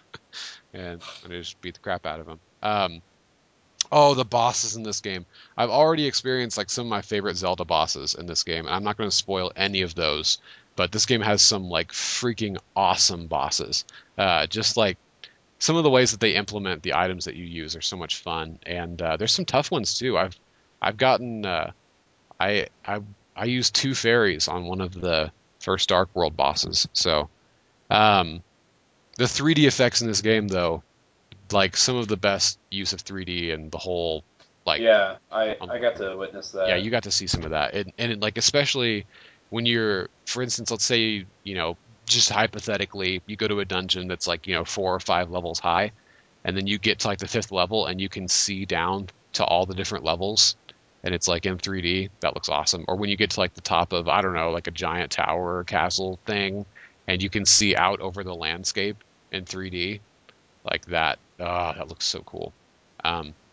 and, and I just beat the crap out of him. Um, Oh, the bosses in this game. I've already experienced like some of my favorite Zelda bosses in this game, and I'm not going to spoil any of those, but this game has some like freaking awesome bosses. Uh, just like some of the ways that they implement the items that you use are so much fun, and uh, there's some tough ones too. I've I've gotten uh, I I I used two fairies on one of the first Dark World bosses. So um, the three D effects in this game, though, like some of the best use of three D and the whole like Yeah, I um, I got to witness yeah, that. you got to see some of that, and and it, like especially when you're, for instance, let's say you know just hypothetically you go to a dungeon that's like you know four or five levels high, and then you get to like the fifth level and you can see down to all the different levels, and it's like in three D. That looks awesome. Or when you get to like the top of, I don't know, like a giant tower or castle thing, and you can see out over the landscape in three D like that. Ah, that looks so cool. Um,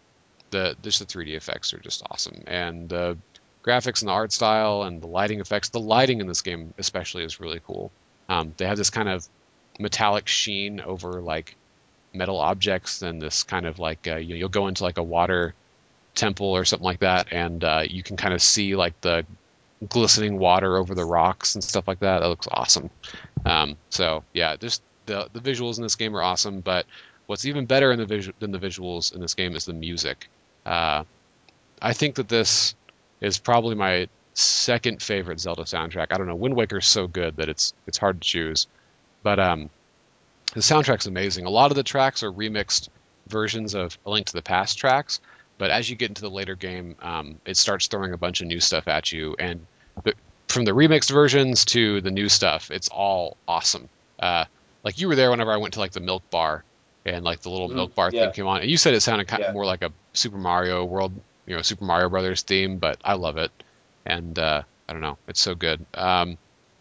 the just the three D effects are just awesome, and the graphics and the art style and the lighting effects. The lighting in this game especially is really cool. Um, they have this kind of metallic sheen over like metal objects, and this kind of like uh, you know, you'll go into like a water temple or something like that, and uh, you can kind of see like the glistening water over the rocks and stuff like that. That looks awesome. Um, so yeah, just the the visuals in this game are awesome. But what's even better in the visu- than the visuals in this game is the music. Uh, I think that this is probably my second favorite Zelda soundtrack. I don't know. Wind Waker is so good that it's it's hard to choose. But um, the soundtrack's amazing. A lot of the tracks are remixed versions of A Link to the Past tracks, but as you get into the later game, um, it starts throwing a bunch of new stuff at you. And the, from the remixed versions to the new stuff, it's all awesome. Uh, like you were there whenever I went to like the Milk Bar, and like the little Hmm. Milk Bar theme Yeah, came on, and you said it sounded kind of yeah. more like a Super Mario World, you know, Super Mario Brothers theme, but I love it, and uh, I don't know, it's so good. Um,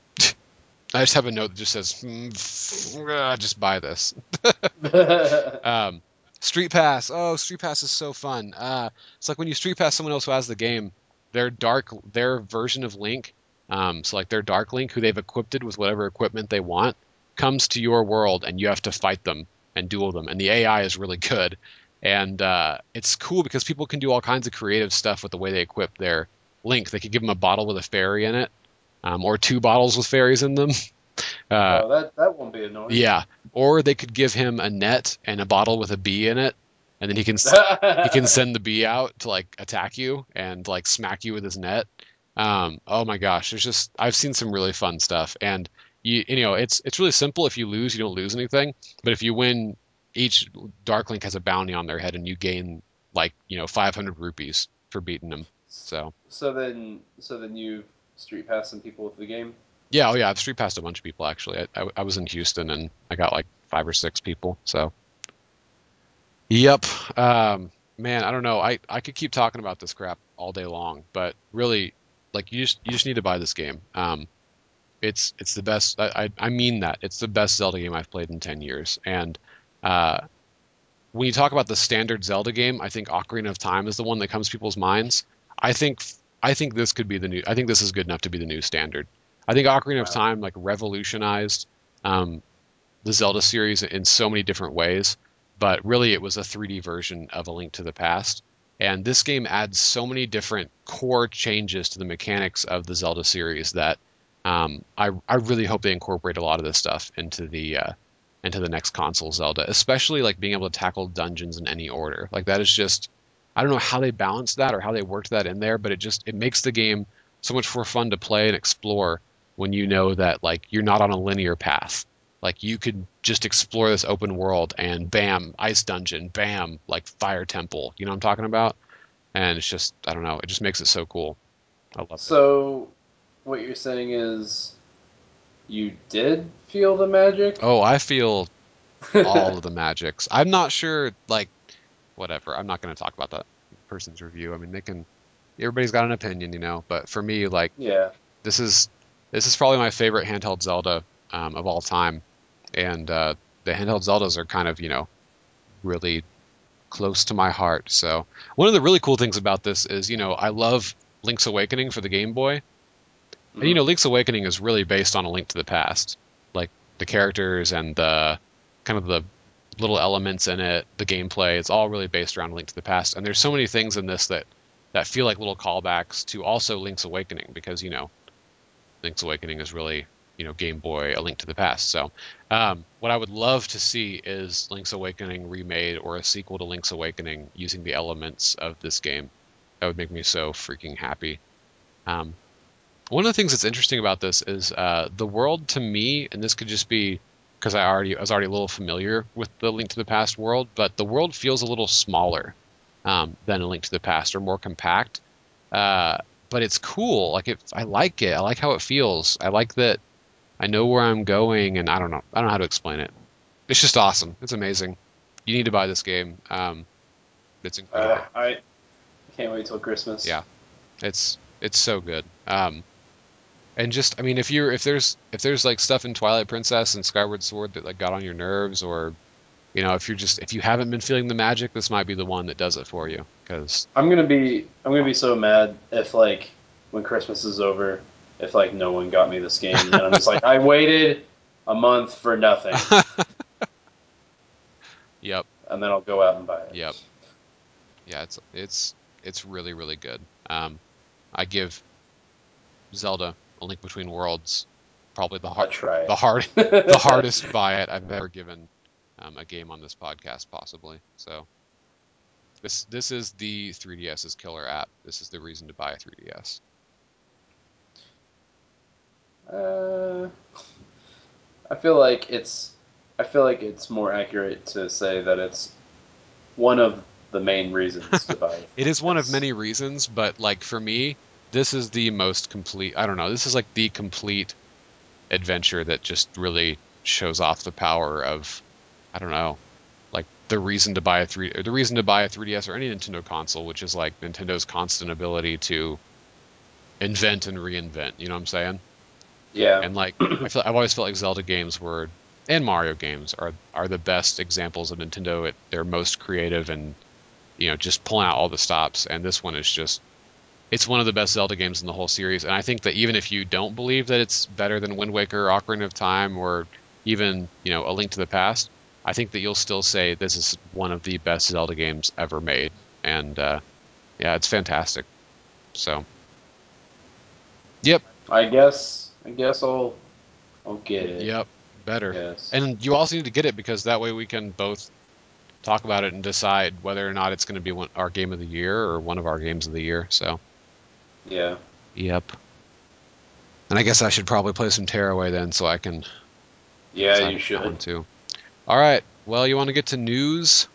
I just have a note that just says, mm, uh, just buy this. Um, Street Pass. Oh, Street Pass is so fun. Uh, it's like when you Street Pass someone else who has the game, their dark, their version of Link, um, so like their Dark Link, who they've equipped with whatever equipment they want, comes to your world and you have to fight them and duel them. And the A I is really good. And uh, it's cool because people can do all kinds of creative stuff with the way they equip their Link. They could give them a bottle with a fairy in it, um, or two bottles with fairies in them. Uh, Oh, that that won't be annoying. yeah, or they could give him a net and a bottle with a bee in it, and then he can he can send the bee out to like attack you and like smack you with his net. Um, oh my gosh, there's just I've seen some really fun stuff, and you you know it's it's really simple. If you lose, you don't lose anything, but if you win, each Darklink has a bounty on their head, and you gain like you know five hundred rupees for beating them. So So then, so then you street pass some people with the game. yeah, oh yeah, I've street passed a bunch of people actually. I, I, I was in Houston and I got like five or six people. So yep. Um, man, I don't know. I, I could keep talking about this crap all day long, but really, like you just you just need to buy this game. Um, it's it's the best. I, I I mean that it's the best Zelda game I've played in ten years. And uh, when you talk about the standard Zelda game, I think Ocarina of Time is the one that comes to people's minds. I think I think this could be the new. I think this is good enough to be the new standard. I think Ocarina of Wow. Time like revolutionized um, the Zelda series in so many different ways, but really it was a three D version of A Link to the Past. And this game adds so many different core changes to the mechanics of the Zelda series that um, I I really hope they incorporate a lot of this stuff into the uh, into the next console Zelda, especially like being able to tackle dungeons in any order. Like that is just I don't know how they balanced that or how they worked that in there, but it just it makes the game so much more fun to play and explore when you know that like you're not on a linear path. Like you could just explore this open world and bam, ice dungeon, bam, like fire temple. You know what I'm talking about? And it's just I don't know, it just makes it so cool. I love it. So, what you're saying is you did feel the magic? Oh, I feel all of the magics. I'm not sure like whatever. I'm not going to talk about that person's review. I mean, they can everybody's got an opinion, you know, but for me like Yeah. this is this is probably my favorite handheld Zelda um, of all time. And uh, the handheld Zeldas are kind of, you know, really close to my heart. So one of the really cool things about this is, you know, I love Link's Awakening for the Game Boy. And you Hmm. know, Link's Awakening is really based on A Link to the Past. Like the characters and the kind of the little elements in it, the gameplay, it's all really based around A Link to the Past. And there's so many things in this that that feel like little callbacks to also Link's Awakening because, you know, Link's Awakening is really, you know, Game Boy, A Link to the Past. So, um, what I would love to see is Link's Awakening remade or a sequel to Link's Awakening using the elements of this game. That would make me so freaking happy. Um, one of the things that's interesting about this is uh, the world to me, and this could just be because I already I was already a little familiar with the Link to the Past world, but the world feels a little smaller um, than A Link to the Past or more compact. Uh, but it's cool. Like it, I like it. I like how it feels. I like that I know where I'm going, and I don't know. I don't know how to explain it. It's just awesome. It's amazing. You need to buy this game. Um, it's Uh, incredible. I can't wait till Christmas. Yeah, it's it's so good. Um, and just I mean, if you're if there's if there's like stuff in Twilight Princess and Skyward Sword that like got on your nerves, or you know, if you're just if you haven't been feeling the magic, this might be the one that does it for you. Because I'm gonna be I'm gonna be so mad if like when Christmas is over, if like no one got me this game, and I'm just like I waited a month for nothing, yep, and then I'll go out and buy it. yep, yeah, it's it's it's really really good. Um, I give Zelda: A Link Between Worlds probably the hard I try the hard the it. hardest buy it I've ever given um, a game on this podcast, possibly. So this this is the three D S's killer app. This is the reason to buy a three D S. uh, I feel like it's I feel like it's more accurate to say that it's one of the main reasons to buy it. It is one of Yes. many reasons, but like for me, this is the most complete. I don't know. This is like the complete adventure that just really shows off the power of, I don't know, like the reason to buy a three or the reason to buy a three D S or any Nintendo console, which is like Nintendo's constant ability to invent and reinvent. You know what I'm saying? Yeah. And like I feel I've always felt like Zelda games were and Mario games are are the best examples of Nintendo at their most creative and you know just pulling out all the stops. And this one is just it's one of the best Zelda games in the whole series. And I think that even if you don't believe that it's better than Wind Waker, Ocarina of Time, or even you know A Link to the Past, I think that you'll still say this is one of the best Zelda games ever made. And uh, yeah, it's fantastic. So, yep, I guess I guess I'll I'll get it. yep, better. Yes. And you also need to get it because that way we can both talk about it and decide whether or not it's going to be one, our game of the year or one of our games of the year. So, Yeah. yep. And I guess I should probably play some Tearaway then so I can Yeah, decide you on that one should. too. All right. Well, you want to get to news?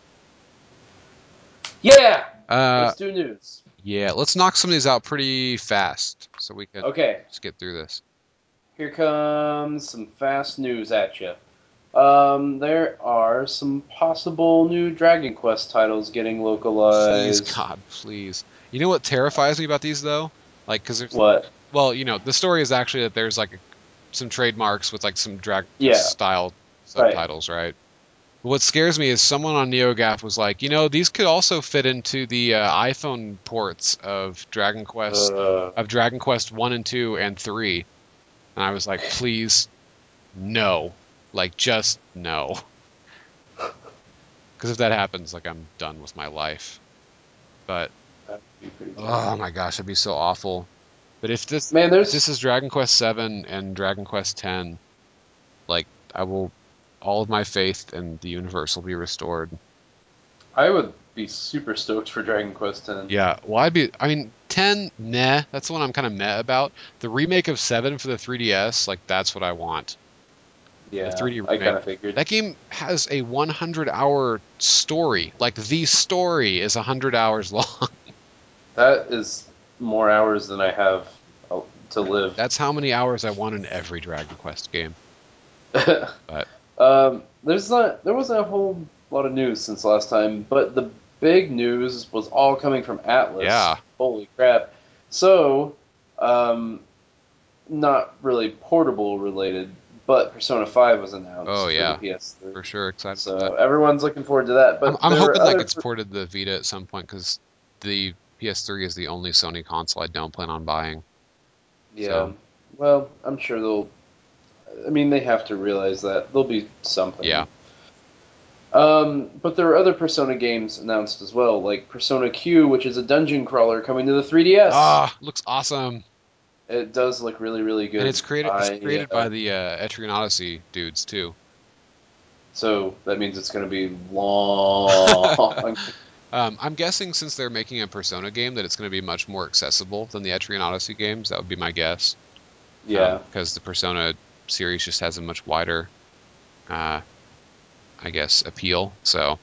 Yeah. Uh, Let's do news. yeah. Let's knock some of these out pretty fast so we can Okay. just get through this. Here comes some fast news at you. Um, there are some possible new Dragon Quest titles getting Please, localized. God, please. You know what terrifies me about these though? Like, because there's, What? well, you know, the story is actually that there's like a, some trademarks with like some Dragon Quest Yeah. style Right. subtitles, right? What scares me is someone on NeoGAF was like, you know, these could also fit into the uh, iPhone ports of Dragon Quest, Uh, of Dragon Quest one and two and three. And I was like, please, no. Like, just no. Because if that happens, like, I'm done with my life. But, that'd be pretty bad. oh my gosh, that'd be so awful. But if this, Man, if this there's. is Dragon Quest seven and Dragon Quest ten, like, I will, all of my faith in the universe will be restored. I would be super stoked for Dragon Quest X. Yeah, well, I'd be. I mean, ten, meh. That's the one I'm kind of meh about. The remake of seven for the three D S, like that's what I want. The Yeah, three D I kind remake. of figured. That game has a one hundred hour story. Like the story is one hundred hours long. That is more hours than I have uh, to live. That's how many hours I want in every Dragon Quest game. But um, there's not. There wasn't a whole lot of news since last time, but the big news was all coming from Atlas. yeah. Holy crap! So, um, not really portable related, but Persona five was Oh announced for the yeah, P S three. for sure. Excited about that. So everyone's looking forward to that. I'm But I'm there were hoping that other. gets ported to the Vita at some point because the P S three is the only Sony console I don't plan on buying. Yeah. So Well, I'm sure they'll. I mean, they have to realize that there'll be yeah. something. Um, but there were other Persona games announced as well, like Persona Q, which is a dungeon crawler coming to the three D S. Ah, looks awesome. It does look really, really And good. it's created it's I created uh, by the uh, Etrian Odyssey dudes too. so that means it's going to be long. um, I'm guessing since they're making a Persona game that it's going to be much more accessible than the Etrian Odyssey games. That would be my guess. Um, Yeah, because the Persona series just has a much wider, uh, I guess, appeal. So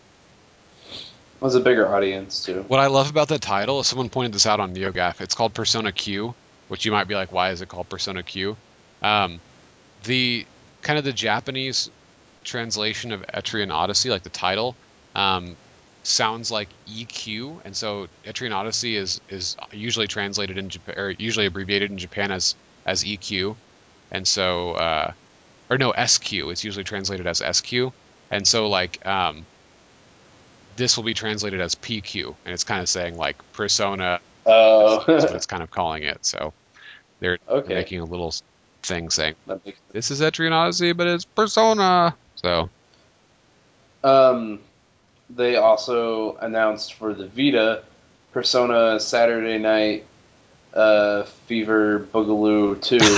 it was a bigger audience too. what I love about the title, if someone pointed this out on NeoGAF, it's called Persona Q, which you might be like, why is it called Persona Q? Um, the kind of the Japanese translation of Etrian Odyssey, like the title, um, sounds like E Q, and so Etrian Odyssey is is usually translated in Japan, or usually abbreviated in Japan as as E Q, and so uh, or no S Q. It's usually translated as S Q, And so like um, this will be translated as P Q, and it's kind of saying like Persona Oh, is what it's kind of calling it. So they're, they're okay. making a little thing saying That makes this is Etrian Odyssey, but it's Persona. So Um, they also announced for the Vita Persona Saturday Night uh, Fever Boogaloo two.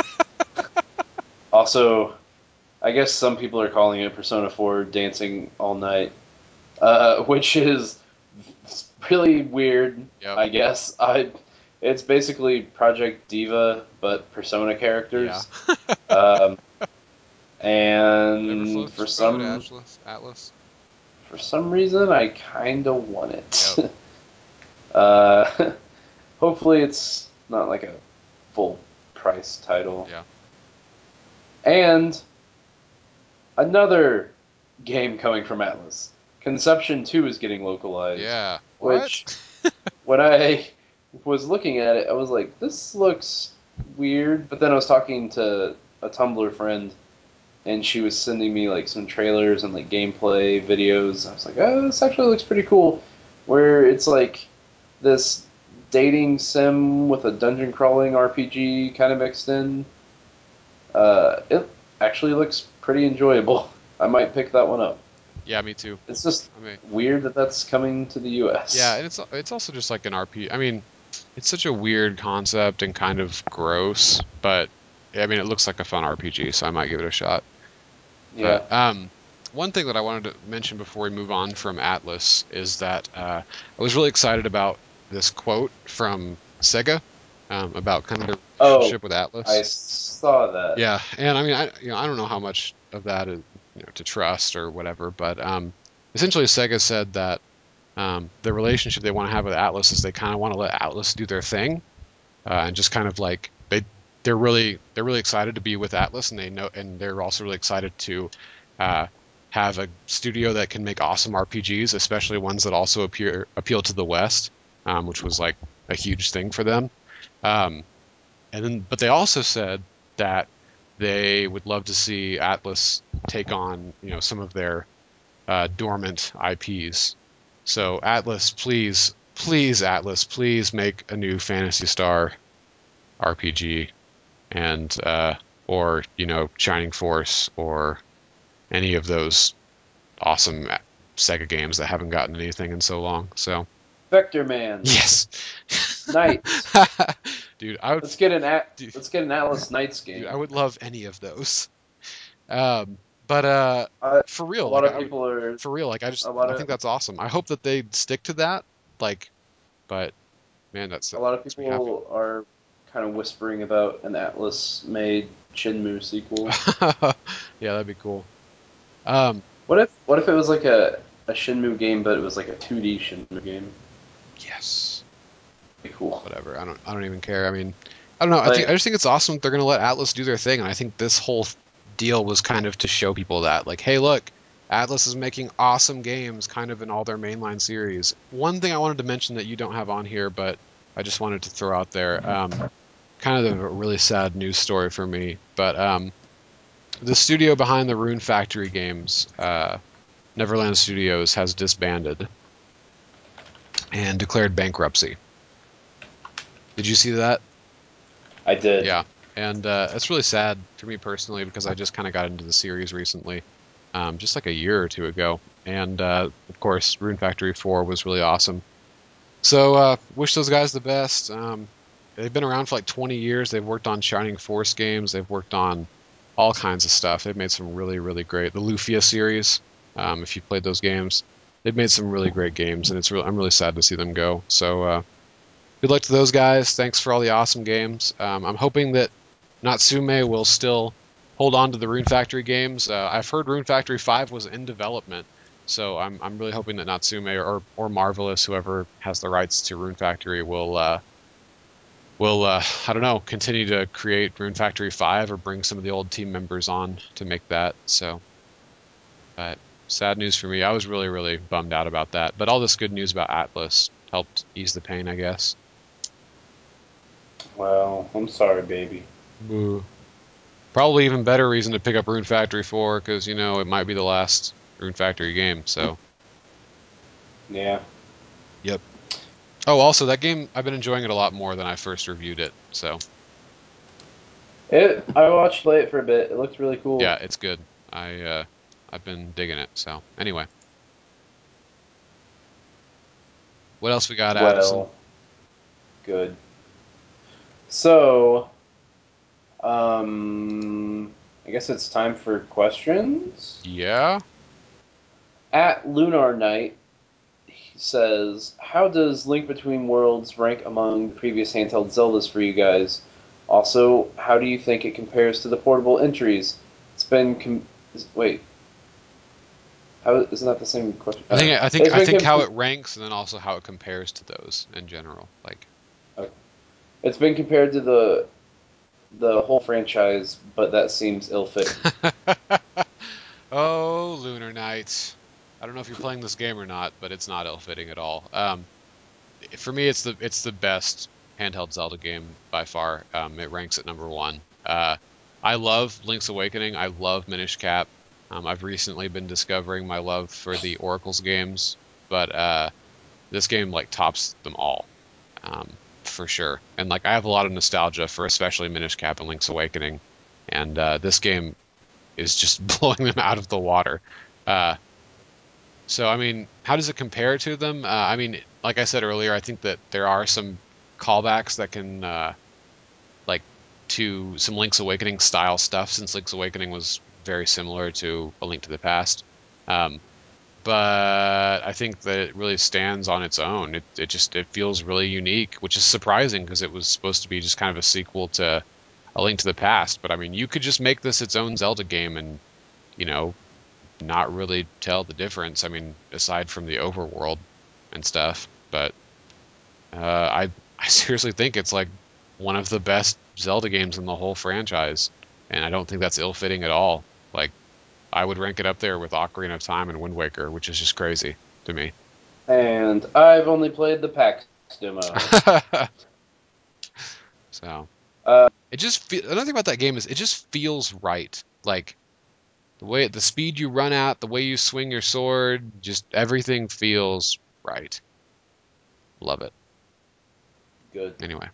Also, I guess some people are calling it Persona four Dancing All Night, uh, which is really weird. yep, I guess I. It's basically Project Diva, but Persona yeah. characters. Um, Whatever and floats for your boat, some Atlas. Atlas. for some reason, I kind of want Yep. it. uh, hopefully, it's not like a full price title. Yeah. And another game coming from Atlas. Conception two is getting localized, Yeah. What? which when I was looking at it, I was like, this looks weird. But then I was talking to a Tumblr friend, and she was sending me like some trailers and like gameplay videos. I was like, oh, this actually looks pretty cool. Where it's like this dating sim with a dungeon crawling R P G kind of mixed in. Uh, it actually looks pretty enjoyable. I might pick that one up. Yeah, me too. It's just I mean, weird that that's coming to the yeah, U S. and it's it's also just like an R P. I mean, it's such a weird concept and kind of gross, but I mean, it looks like a fun R P G, so I might give it a shot. Yeah. But um, one thing that I wanted to mention before we move on from Atlas is that uh, I was really excited about this quote from Sega um, about kind of their Oh, relationship with I Atlas. saw that. Yeah, and I mean, I you know, I don't know how much of that is you know to trust or whatever, but um, essentially Sega said that um, the relationship they want to have with Atlas is they kind of want to let Atlas do their thing uh, and just kind of like they they're really they're really excited to be with Atlas, and they know, and they're also really excited to uh, have a studio that can make awesome R P Gs, especially ones that also appear appeal to the West, um, which was like a huge thing for them. Um, and then, but they also said that they would love to see Atlas take on you know some of their uh, dormant I Ps. So Atlas, please, please, Atlas, please make a new Phantasy Star R P G and uh, or you know Shining Force or any of those awesome Sega games that haven't gotten anything in so long. So Vector Man, yes, Knights. dude, I would, Let's get an at dude, let's get an Atlas Knights dude, game. I would love any of those. Um, but uh, I, for a real, lot like of I would, people are for real, like I just, a lot I of think that's awesome. I hope that they stick to that. Like, but man, that's a lot of makes me happy. people are kind of whispering about an Atlas made Shinmu sequel. Yeah, that'd be cool. Um, What if what if it was like a, a Shinmu game, but it was like a two D Shinmu game? yes. Be cool. Whatever. I don't I don't even care. I mean, I don't know. I think I Like, just think it's awesome that they're gonna let Atlas do their thing, and I think this whole deal was kind of to show people that, like, hey, look, Atlas is making awesome games, kind of in all their mainline series. One thing I wanted to mention that you don't have on here, but I just wanted to throw out there, um, kind of a really sad news story for me, but um, the studio behind the Rune Factory games, uh, Neverland Studios, has disbanded and declared bankruptcy. Did you see that? I did. Yeah, and uh, it's really sad for me personally because I just kind of got into the series recently, um, just like a year or two ago, and uh, of course, Rune Factory four was really awesome. So, uh, wish those guys the best. Um, they've been around for like twenty years. They've worked on Shining Force games. They've worked on all kinds of stuff. They've made some really, really great. The Lufia series, um, if you played those games, they've made some really great games, and it's real. I'm really sad to see them go. So, uh, good luck to those guys. Thanks for all the awesome games. Um, I'm hoping that Natsume will still hold on to the Rune Factory games. Uh, I've heard Rune Factory five was in development, so I'm I'm really hoping that Natsume or or Marvelous, whoever has the rights to Rune Factory, will uh, will uh, I don't know continue to create Rune Factory five or bring some of the old team members on to make that. So, but sad news for me. I was really really bummed out about that, but all this good news about Atlas helped ease the pain, I guess. Well, I'm sorry, baby. Boo. Probably even better reason to pick up Rune Factory four because you know it might be the last. Rune Factory game. So Yeah. yep. Oh, also that game, I've been enjoying it a lot more than I first reviewed it. So It. I watched play it for a bit. It looked really cool. yeah, it's good. I uh, I've been digging it. So anyway, what else we got, Addison? Well, good. So, um, I guess it's time for questions. Yeah. At Lunar Knight, he says, "How does Link Between Worlds rank among the previous handheld Zeldas for you guys? Also, how do you think it compares to the portable entries? It's been com- wait, how isn't that the same question? I Uh, think I think it's I been think how com- it ranks, and then also how it compares to those in general. Like, okay. It's been compared to the the whole franchise, but that seems ill-fitting." oh, Lunar Knights. I don't know if you're playing this game or not, but it's not ill-fitting at all. Um, for me, it's the it's the best handheld Zelda game by far. Um, it ranks at number one. Uh, I love Link's Awakening. I love Minish Cap. Um, I've recently been discovering my love for the Oracles games, but uh, this game like tops them all, um, for sure. And like I have a lot of nostalgia for especially Minish Cap and Link's Awakening, and uh, this game is just blowing them out of the water. Uh, so, I mean, how does it compare to them? Uh, I mean, like I said earlier, I think that there are some callbacks that can, uh, like, to some Link's Awakening style stuff, since Link's Awakening was very similar to A Link to the Past. Um, but I think that it really stands on its own. It it just it feels really unique, which is surprising because it was supposed to be just kind of a sequel to A Link to the Past. But I mean, you could just make this its own Zelda game and, you know, not really tell the difference. I mean, aside from the overworld and stuff, but uh, I I seriously think it's like one of the best Zelda games in the whole franchise, and I don't think that's ill-fitting at all. Like I would rank it up there with Ocarina of Time and Wind Waker, which is just crazy to me. And I've only played the PAX demo. So Uh, it just fe- another thing about that game is it just feels right. Like the way the speed you run at, the way you swing your sword, just everything feels right. Love it. good. Anyway.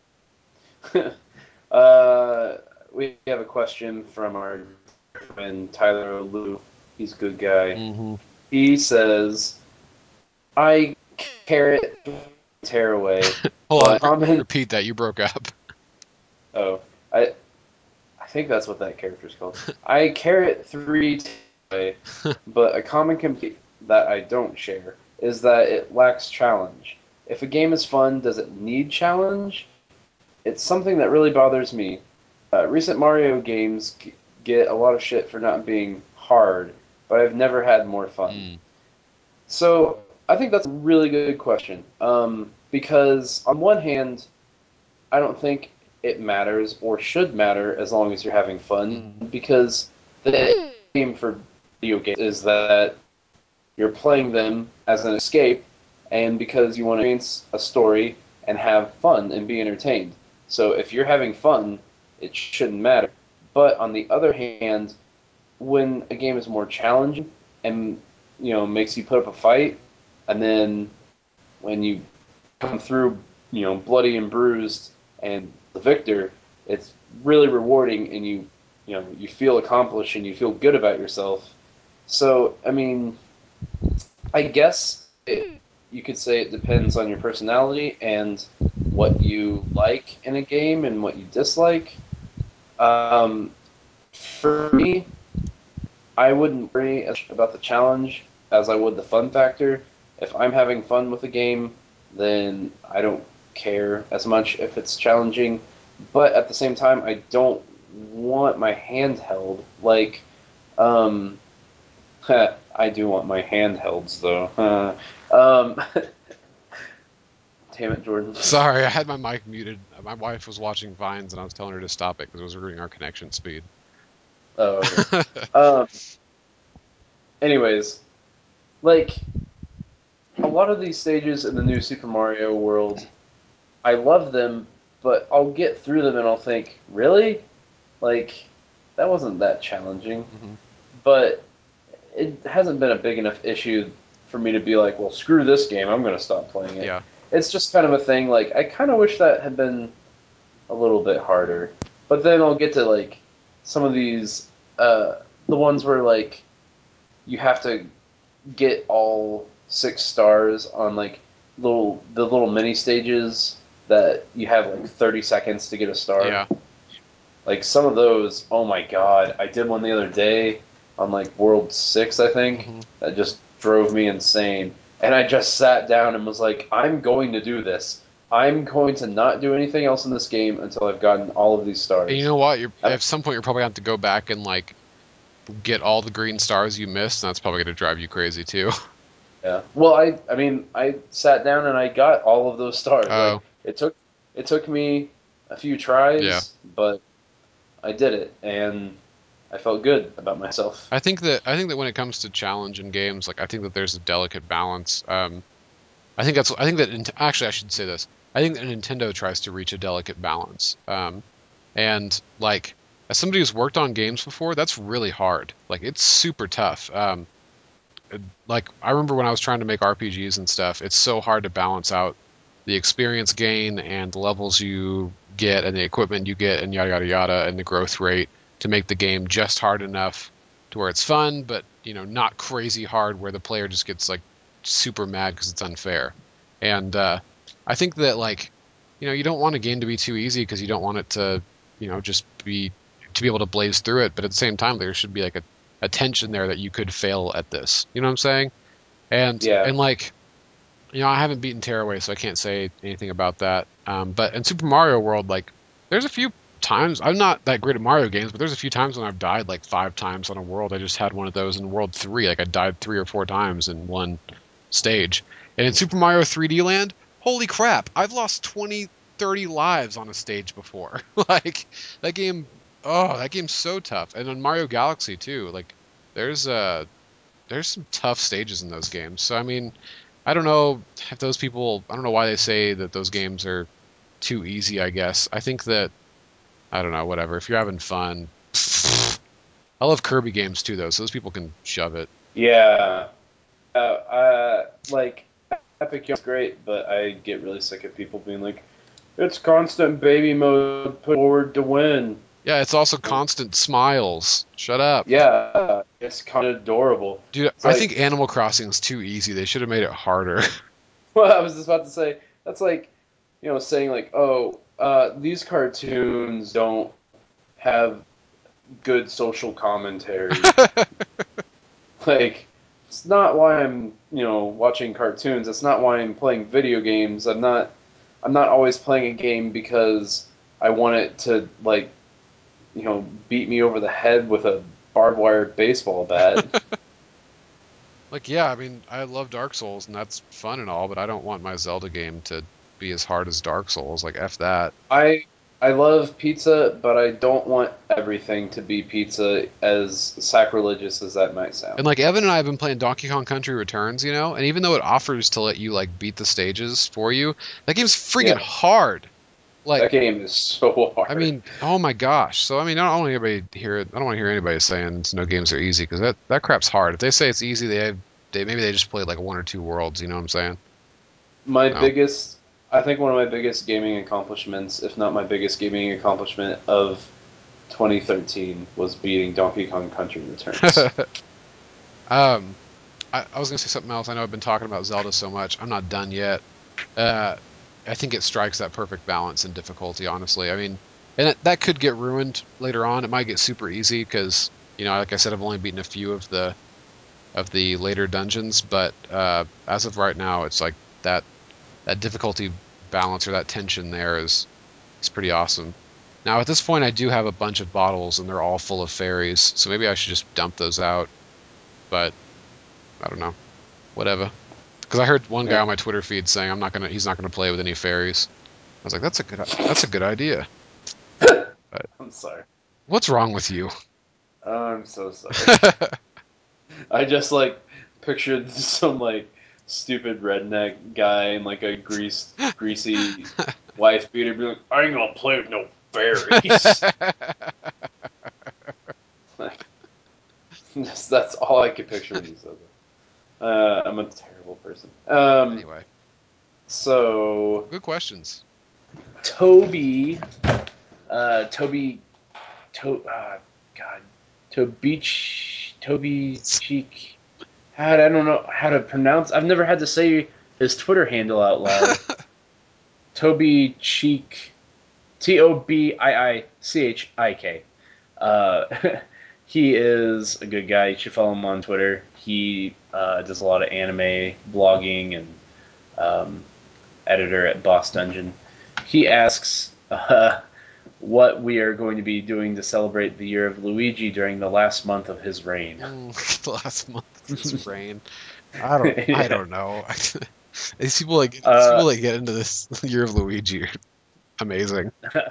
uh, we have a question from our friend Tyler O'Lou. He's a good guy. hmm He says, "I carrot tearaway, Hold on, but common." repeat that. You broke up. Oh, I I think that's what that character is called. I carrot three tearaway, but a common complaint that I don't share is that it lacks challenge. If a game is fun, does it need challenge? It's something that really bothers me. Uh, recent Mario games g- get a lot of shit for not being hard, but I've never had more fun. Mm, So I think that's a really good question. Um, because on one hand, I don't think it matters or should matter as long as you're having fun. hmm Because the aim for video games is that you're playing them as an escape, and because you want to experience a story and have fun and be entertained. So if you're having fun, it shouldn't matter. But on the other hand, when a game is more challenging and you know makes you put up a fight, and then when you come through, you know, bloody and bruised and the victor, it's really rewarding, and you you know you feel accomplished and you feel good about yourself. So I mean, I guess it, you could say it depends on your personality and what you like in a game and what you dislike. Um, for me, I wouldn't worry as much about the challenge as I would the fun factor. If I'm having fun with a game, then I don't care as much if it's challenging. But at the same time, I don't want my handheld. Like, um, I do want my handhelds though. um, damn it, Jordan. Sorry, I had my mic muted. My wife was watching Vines, and I was telling her to stop it because it was ruining our connection speed. Oh, okay. Um, anyways, like a lot of these stages in the new Super Mario World, I love them, but I'll get through them and I'll think, really? Like, that wasn't that challenging. hmm But it hasn't been a big enough issue for me to be like, well, screw this game, I'm going to stop playing it. Yeah. It's just kind of a thing. Like, I kind of wish that had been a little bit harder. But then I'll get to like some of these, uh, the ones where like you have to get all six stars on like little the little mini stages that you have like thirty seconds to get a star. Yeah. Like some of those, oh my god! I did one the other day on like World Six, I think. Hmm. That just drove me insane. And I just sat down and was like, I'm going to do this. I'm going to not do anything else in this game until I've gotten all of these And you stars. know what? You're, I, at some point, you're probably going to have to go back and like get all the green stars you missed, and that's probably going to drive you crazy too. yeah. Well, I I mean, I sat down and I got all of those stars. Like Oh, it took it took me a few yeah. tries, but I did it, and I felt good about myself. I think that I think that when it comes to challenge in games, like I think that there's a delicate balance. Um, I think that's I think that Nint- actually I should say this. I think that Nintendo tries to reach a delicate balance. Um, and like as somebody who's worked on games before, that's really hard. Like it's super tough. Um, like I remember when I was trying to make R P Gs and stuff, it's so hard to balance out the experience gain and the levels you get and the equipment you get and yada yada yada and the growth rate to make the game just hard enough to where it's fun, but you know not crazy hard where the player just gets like super mad because it's unfair. And uh, I think that like you know you don't want a game to be too easy because you don't want it to you know just be to be able to blaze through it, but at the same time there should be like a a tension there that you could fail at this. You know what I'm saying? And Yeah. and like you know, I haven't beaten Tearaway, so I can't say anything about that. Um, but in Super Mario World, like there's a few times I'm not that great at Mario games, but there's a few times when I've died like five times on a world. I just had one of those in World Three. Like I died three or four times in one stage. And in Super Mario three D Land, holy crap, I've lost twenty, thirty lives on a stage before. Like that game, oh, that game's so tough. And on Mario Galaxy too, like there's uh there's some tough stages in those games. So I mean, I don't know if those people, I don't know why they say that those games are too easy, I guess. I think that I don't know, whatever. If you're having fun, I love Kirby games too though, so those people can shove it. Yeah. Uh, uh, like Epic Yarn's great, but I get really sick of people being like, "It's constant baby mode. Put forward to win." Yeah, it's also Like, constant smiles. Shut up. yeah, it's kind of adorable. Dude, It's I like, think Animal Crossing is too easy. They should have made it harder. well, I was just about to say that's like, you know, saying like, "Oh, uh, these cartoons don't have good social commentary." Like, it's not why I'm, you know, watching cartoons. It's not why I'm playing video games. I'm not I'm not always playing a game because I want it to like, you know, beat me over the head with a barbed wire baseball bat. Like, yeah, I mean, I love Dark Souls and that's fun and all, but I don't want my Zelda game to be as hard as Dark Souls. Like, F that. I I love pizza, but I don't want everything to be pizza, as sacrilegious as that might And sound. like Evan and I have been playing Donkey Kong Country Returns, you know, and even though it offers to let you like beat the stages for you, that game's freaking Yeah, hard. that Like, game is so I hard. mean, oh my gosh. So I mean, I don't want anybody to hear it. I don't want to hear anybody saying no games are easy because that that crap's hard. If they say it's easy, they have, they maybe they just played like one or two worlds. You know what I'm saying? My No. biggest, I think one of my biggest gaming accomplishments, if not my biggest gaming accomplishment of twenty thirteen, was beating Donkey Kong Country Returns. um, I, I was gonna say something else. I know I've been talking about Zelda so much. I'm not done yet. Uh, I think it strikes that perfect balance in difficulty, honestly. I mean, and it, that could get ruined later on. It might get super easy because, you know, like I said, I've only beaten a few of the of the later dungeons, but uh, as of right now, it's like that that difficulty balance or that tension there is is pretty awesome. Now, at this point, I do have a bunch of bottles, and they're all full of fairies, so maybe I should just dump those out. But I don't know, whatever. Because I heard one guy Yeah, on my Twitter feed saying I'm not gonna, he's not gonna play with any fairies. I was like, that's a good, that's a good idea. But I'm sorry. what's wrong with you? I'm so sorry. I just like pictured some like stupid redneck guy in like a greased, greasy wife beater being like, "I ain't gonna play with no fairies." Like, Just, that's all I could picture when you said that. Uh, I'm a terrible person. Um, Anyway, so good questions. Toby, uh, Toby, to, uh, God, Toby, Toby Cheek. How I don't know how to pronounce. I've never had to say his Twitter handle out loud. Toby Cheek, T O B I I C H I K. Uh, he is a good guy. You should follow him on Twitter. He uh, does a lot of anime blogging and um, editor at Boss Dungeon. He asks uh, what we are going to be doing to celebrate the year of Luigi during the last month of his reign. Mm, the last month of his reign. I don't. I Yeah. don't know. These people like these Uh, people that get into this year of Luigi are amazing.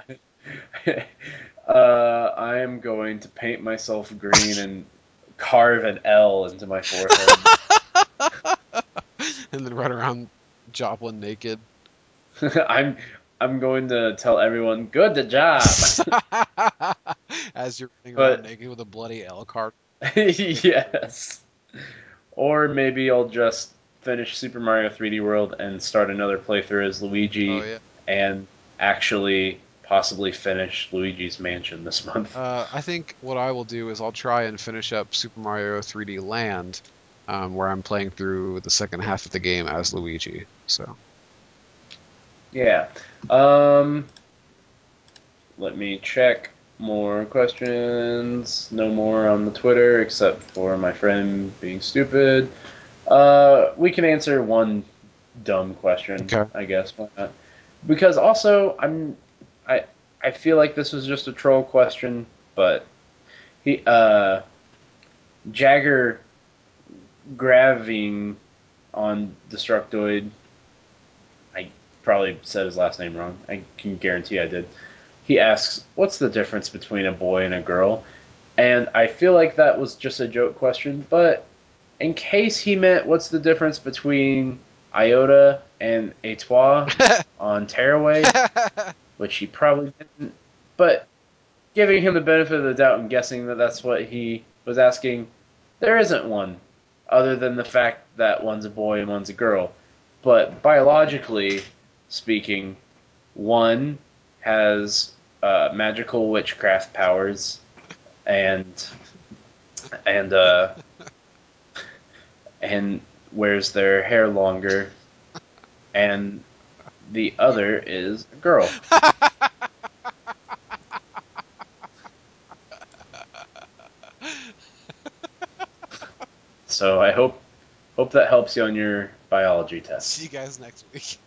uh, I am going to paint myself green and carve an L into my forehead. And then run around Joplin naked. I'm I'm going to tell everyone good job. As you're running around But naked with a bloody L card. yes. Or maybe I'll just finish Super Mario three D World and start another playthrough as Oh Luigi yeah. and actually possibly finish Luigi's Mansion this month. Uh, I think what I will do is I'll try and finish up Super Mario three D Land, um, where I'm playing through the second half of the game as Luigi. So Yeah. Um let me check more questions. No more on the Twitter except for my friend being stupid. Uh we can answer one dumb question, okay. I guess. Why not? Because also I'm I I feel like this was just a troll question, but he uh Jagger Graving on Destructoid. I probably said his last name wrong. I can guarantee I did. He asks, "What's the difference between a boy and a girl?" And I feel like that was just a joke question, but in case he meant what's the difference between Iota and Etoile on Tearaway, which he probably didn't, but giving him the benefit of the doubt and guessing that that's what he was asking, there isn't one, other than the fact that one's a boy and one's a girl. But biologically speaking, one has uh, magical witchcraft powers and and uh, and wears their hair longer, and the other is a girl. So I hope hope that helps you on your biology See test. you guys next week.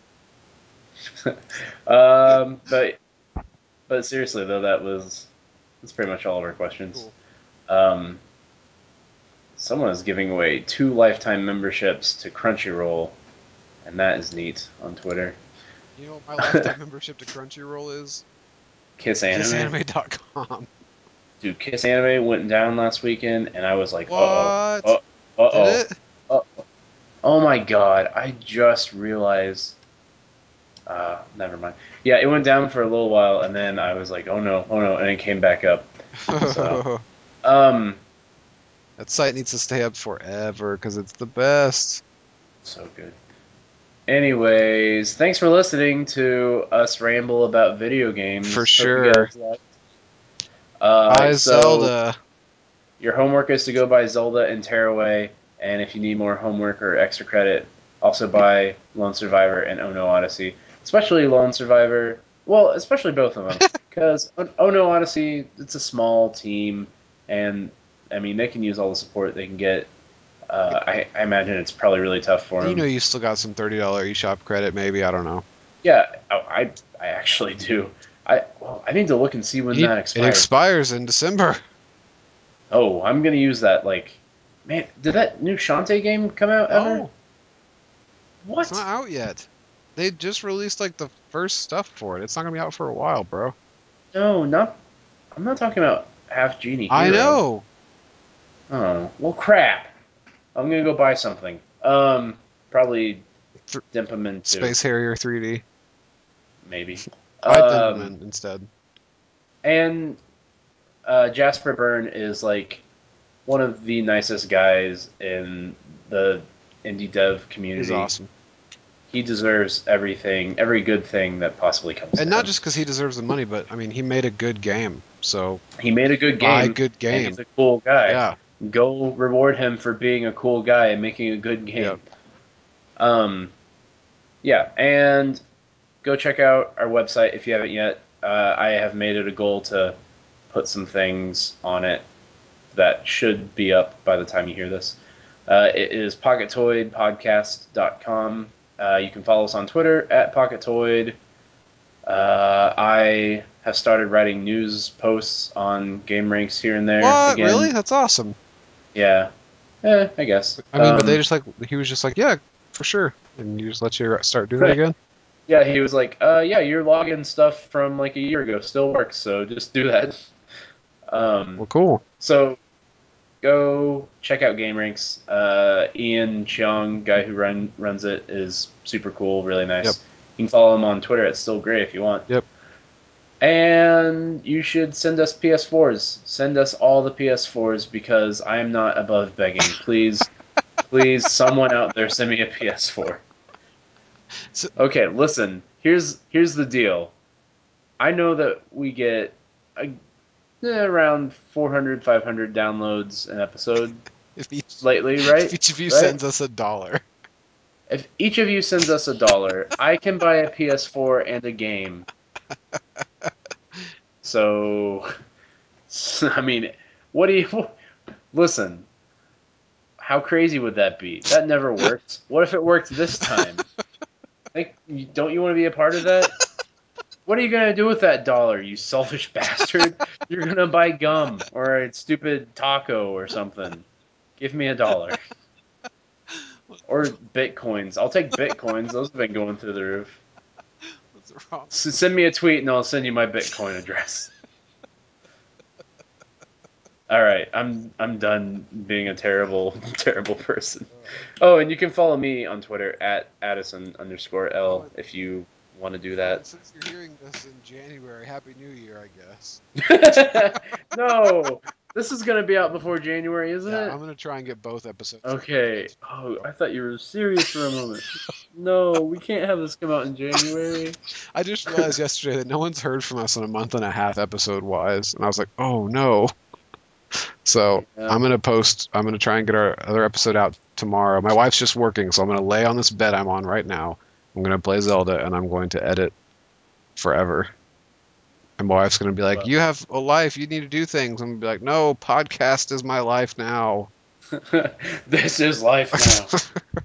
um, but but seriously though, that was that's pretty much all of our questions. Cool. Um, someone is giving away two lifetime memberships to Crunchyroll, and that is neat on Twitter. You know what my lifetime membership to Crunchyroll is? Kiss Anime, kiss anime dot com. dude. Kiss Anime went down last weekend, and I was like, uh oh, uh What? Did oh, it? uh oh. Oh my god! I just realized. Uh, never mind. Yeah, it went down for a little while, and then I was like, "Oh no, oh no," and it came back up. So, That um, site needs to stay up forever because it's the best. so good. Anyways, thanks for listening to us ramble about video For games. Hope you sure. guys liked. Uh, Buy so Zelda. your homework is to go buy Zelda and Tearaway, and if you need more homework or extra credit, also buy Lone Survivor and Oh No Odyssey. Especially Lone Survivor. Well, especially both of them, because Oh No Odyssey, it's a small team, and I mean they can use all the support they can get. Uh, I, I imagine it's probably really tough for And you know them. you still got some thirty dollar eShop credit, maybe. I don't know. Yeah, I I, I actually do. I well, I need to look and see when You need, that it expires. expires in December. Oh, I'm gonna use that. Like, man, did that new Shantae game come out ever? No, it's not What? out yet. They just released like the first stuff for it. It's not gonna be out for a while, bro. No, not. I'm not talking about Half Genie I Hero. know. Oh, well, crap. I'm gonna go buy something. Um, probably Th- Dimperman two, Space Harrier three D. maybe. Buy Um, Denderman instead. and uh, Jasper Byrne is like one of the nicest guys in the indie dev community. He's awesome. He deserves everything, every good thing that possibly comes And to not him. just because he deserves the money, but I mean, he made a good game. So He made a good buy game, good game. and he's a cool guy. Yeah. Go reward him for being a cool guy and making a good game. Yep. Um, yeah, and go check out our website if you haven't yet. Uh, I have made it a goal to put some things on it that should be up by the time you hear this. Uh, it is pocketoid podcast dot com. Uh, you can follow us on Twitter at pocketoid. Uh, I have started writing news posts on game ranks here and there. What? Again, Really? That's awesome. yeah. Eh, I guess. I mean, um, but they just like he was just like, yeah, for sure, and you just let you start doing it again. Yeah, he was like, uh, yeah, your login stuff from like a year ago still works, so just do that. Um, Well, cool. so go check out GameRanks. Uh, Ian Cheong, guy who run runs it, is super cool, really nice. Yep. You can follow him on Twitter at Still Gray if you want. Yep. And you should send us P S fours. Send us all the P S fours because I am not above begging. Please, please, someone out there send me a P S four. So, Okay, listen. Here's here's the deal. I know that we get uh, around four hundred, five hundred downloads an episode if each lately, if right? each of you Right? sends us a dollar, If each of you sends us a dollar, I can buy a P S four and a game. So, I mean, what do you listen? How crazy would that be? That never worked. What if it worked this time? Like, don't you want to be a part of that? What are you gonna do with that dollar, you selfish bastard? You're gonna buy gum or a stupid taco or something. Give me a dollar. Or bitcoins. I'll take bitcoins. Those have been going through the roof. what's wrong? So send me a tweet and I'll send you my Bitcoin address. All right, I'm I'm done being a terrible terrible person. Oh, and you can follow me on Twitter at Addison underscore L if you want to do that. Since you're hearing this in January, Happy New Year, I guess. No, this is gonna be out before January, isn't Yeah, it? I'm gonna try and get both episodes. Okay. Oh, I thought you were serious for a moment. No, we can't have this come out in January. I just realized yesterday that no one's heard from us in a month and a half episode wise, and I was like, oh no. So Yeah. I'm gonna post. I'm gonna try and get our other episode out tomorrow. My wife's just working, so I'm gonna lay on this bed I'm on right now. I'm gonna play Zelda, and I'm going to edit forever. And my wife's gonna be like, Well, "You have a life. You need to do things." I'm gonna be like, "No, podcast is my life now." this is life now.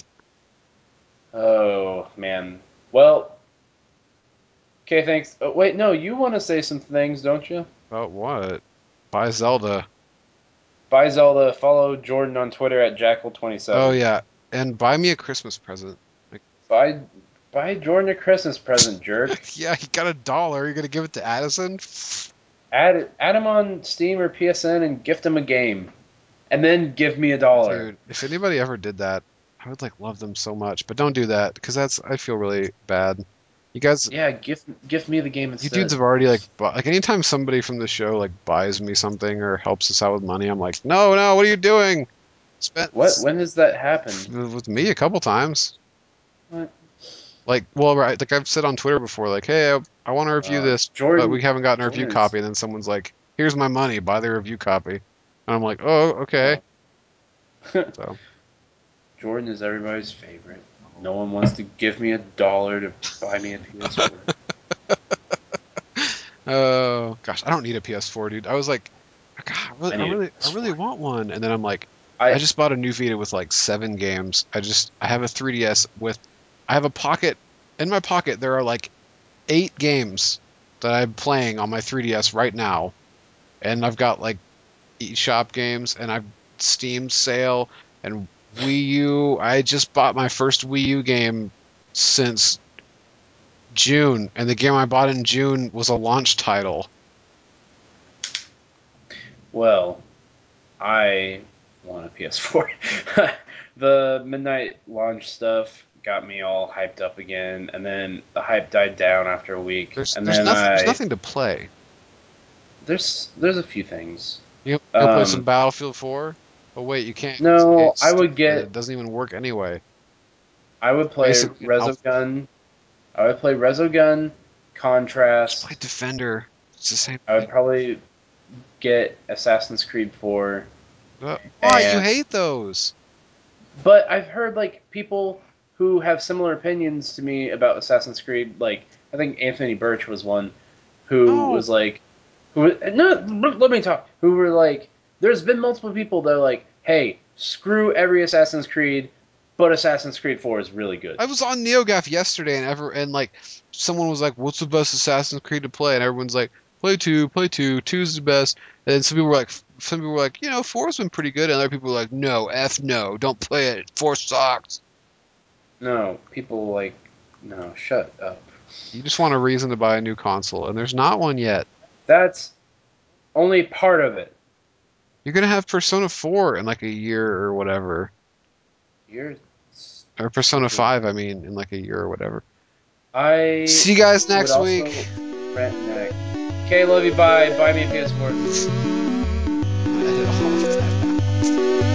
Oh man. Well, okay. Thanks. Oh, wait, no. You want to say some things, don't you? About what? Buy Zelda. Buy Zelda. Follow Jordan on Twitter at Jackal Oh twenty-seven. yeah, and buy me a Christmas present. Like, Buy buy Jordan a Christmas present, jerk. yeah, he got a dollar. You're gonna give it to Addison? Add add him on Steam or P S N and gift him a game, and then give me a dollar. Dude, if anybody ever did that, I would like love them so much. But don't do that because that's I feel really bad. You guys, Yeah, gift gift me the game you dudes instead. have already like bu- like anytime somebody from the show like buys me something or helps us out with money, I'm like, no, no, what are you doing? Spent What? When has that happened? with me a couple times. What? Like, well, right, like I've said on Twitter before, like, hey, I, I want to review Uh, this, but we Jordan. haven't gotten a review Jordan is. copy. And then someone's like, here's my money, buy the review copy. And I'm like, oh, okay. Uh, So, Jordan is everybody's favorite. No one wants to give me a dollar to buy me a P S four. oh gosh, I don't need a P S four, dude. I was like, God, I really, I I need a really, I really P S four. want one. And then I'm like, I I just bought a new Vita with like seven games. I just, I have a three D S with, I have a pocket. In my pocket, there are like eight games that I'm playing on my three D S right now, and I've got like eShop games, and I've Steam sale and Wii U. I just bought my first Wii U game since June, and the game I bought in June was a launch title. well, I want a P S four. The midnight launch stuff got me all hyped up again, and then the hype died down after a week, There's and there's then nothing there's I nothing to play. there's there's a few things. You you'll play some Um, Battlefield four? Oh wait, you can't. It's, no, it's I would stupid. get. It doesn't even work anyway. I would play Basically, an alpha. Resogun. I would play Resogun, Just play Contrast. Defender. It's the same I would thing. probably get Assassin's Creed four, Uh, why you and hate those? but I've heard like people who have similar opinions to me about Assassin's Creed. Like I think Anthony Birch was one who No, was like, who no, let me talk. Who were like, there's been multiple people that are like, hey, screw every Assassin's Creed, but Assassin's Creed four is really good. I was on NeoGAF yesterday, and ever and like someone was like, "What's the best Assassin's Creed to play?" And everyone's like, "Play two, play two, two's the best." And some people were like, "Some people were like, you know, four's been pretty good," and other people were like, "No, f no, don't play it. Four sucks." No, people like, no, shut up. You just want a reason to buy a new console, and there's not one yet. That's only part of it. You're gonna have Persona four in like a year or whatever, You're or Persona stupid. five, I mean, in like a year or whatever. I See you guys would next also week. rent neck. Okay, love you. Bye. Buy me a P S four. Edit all of that.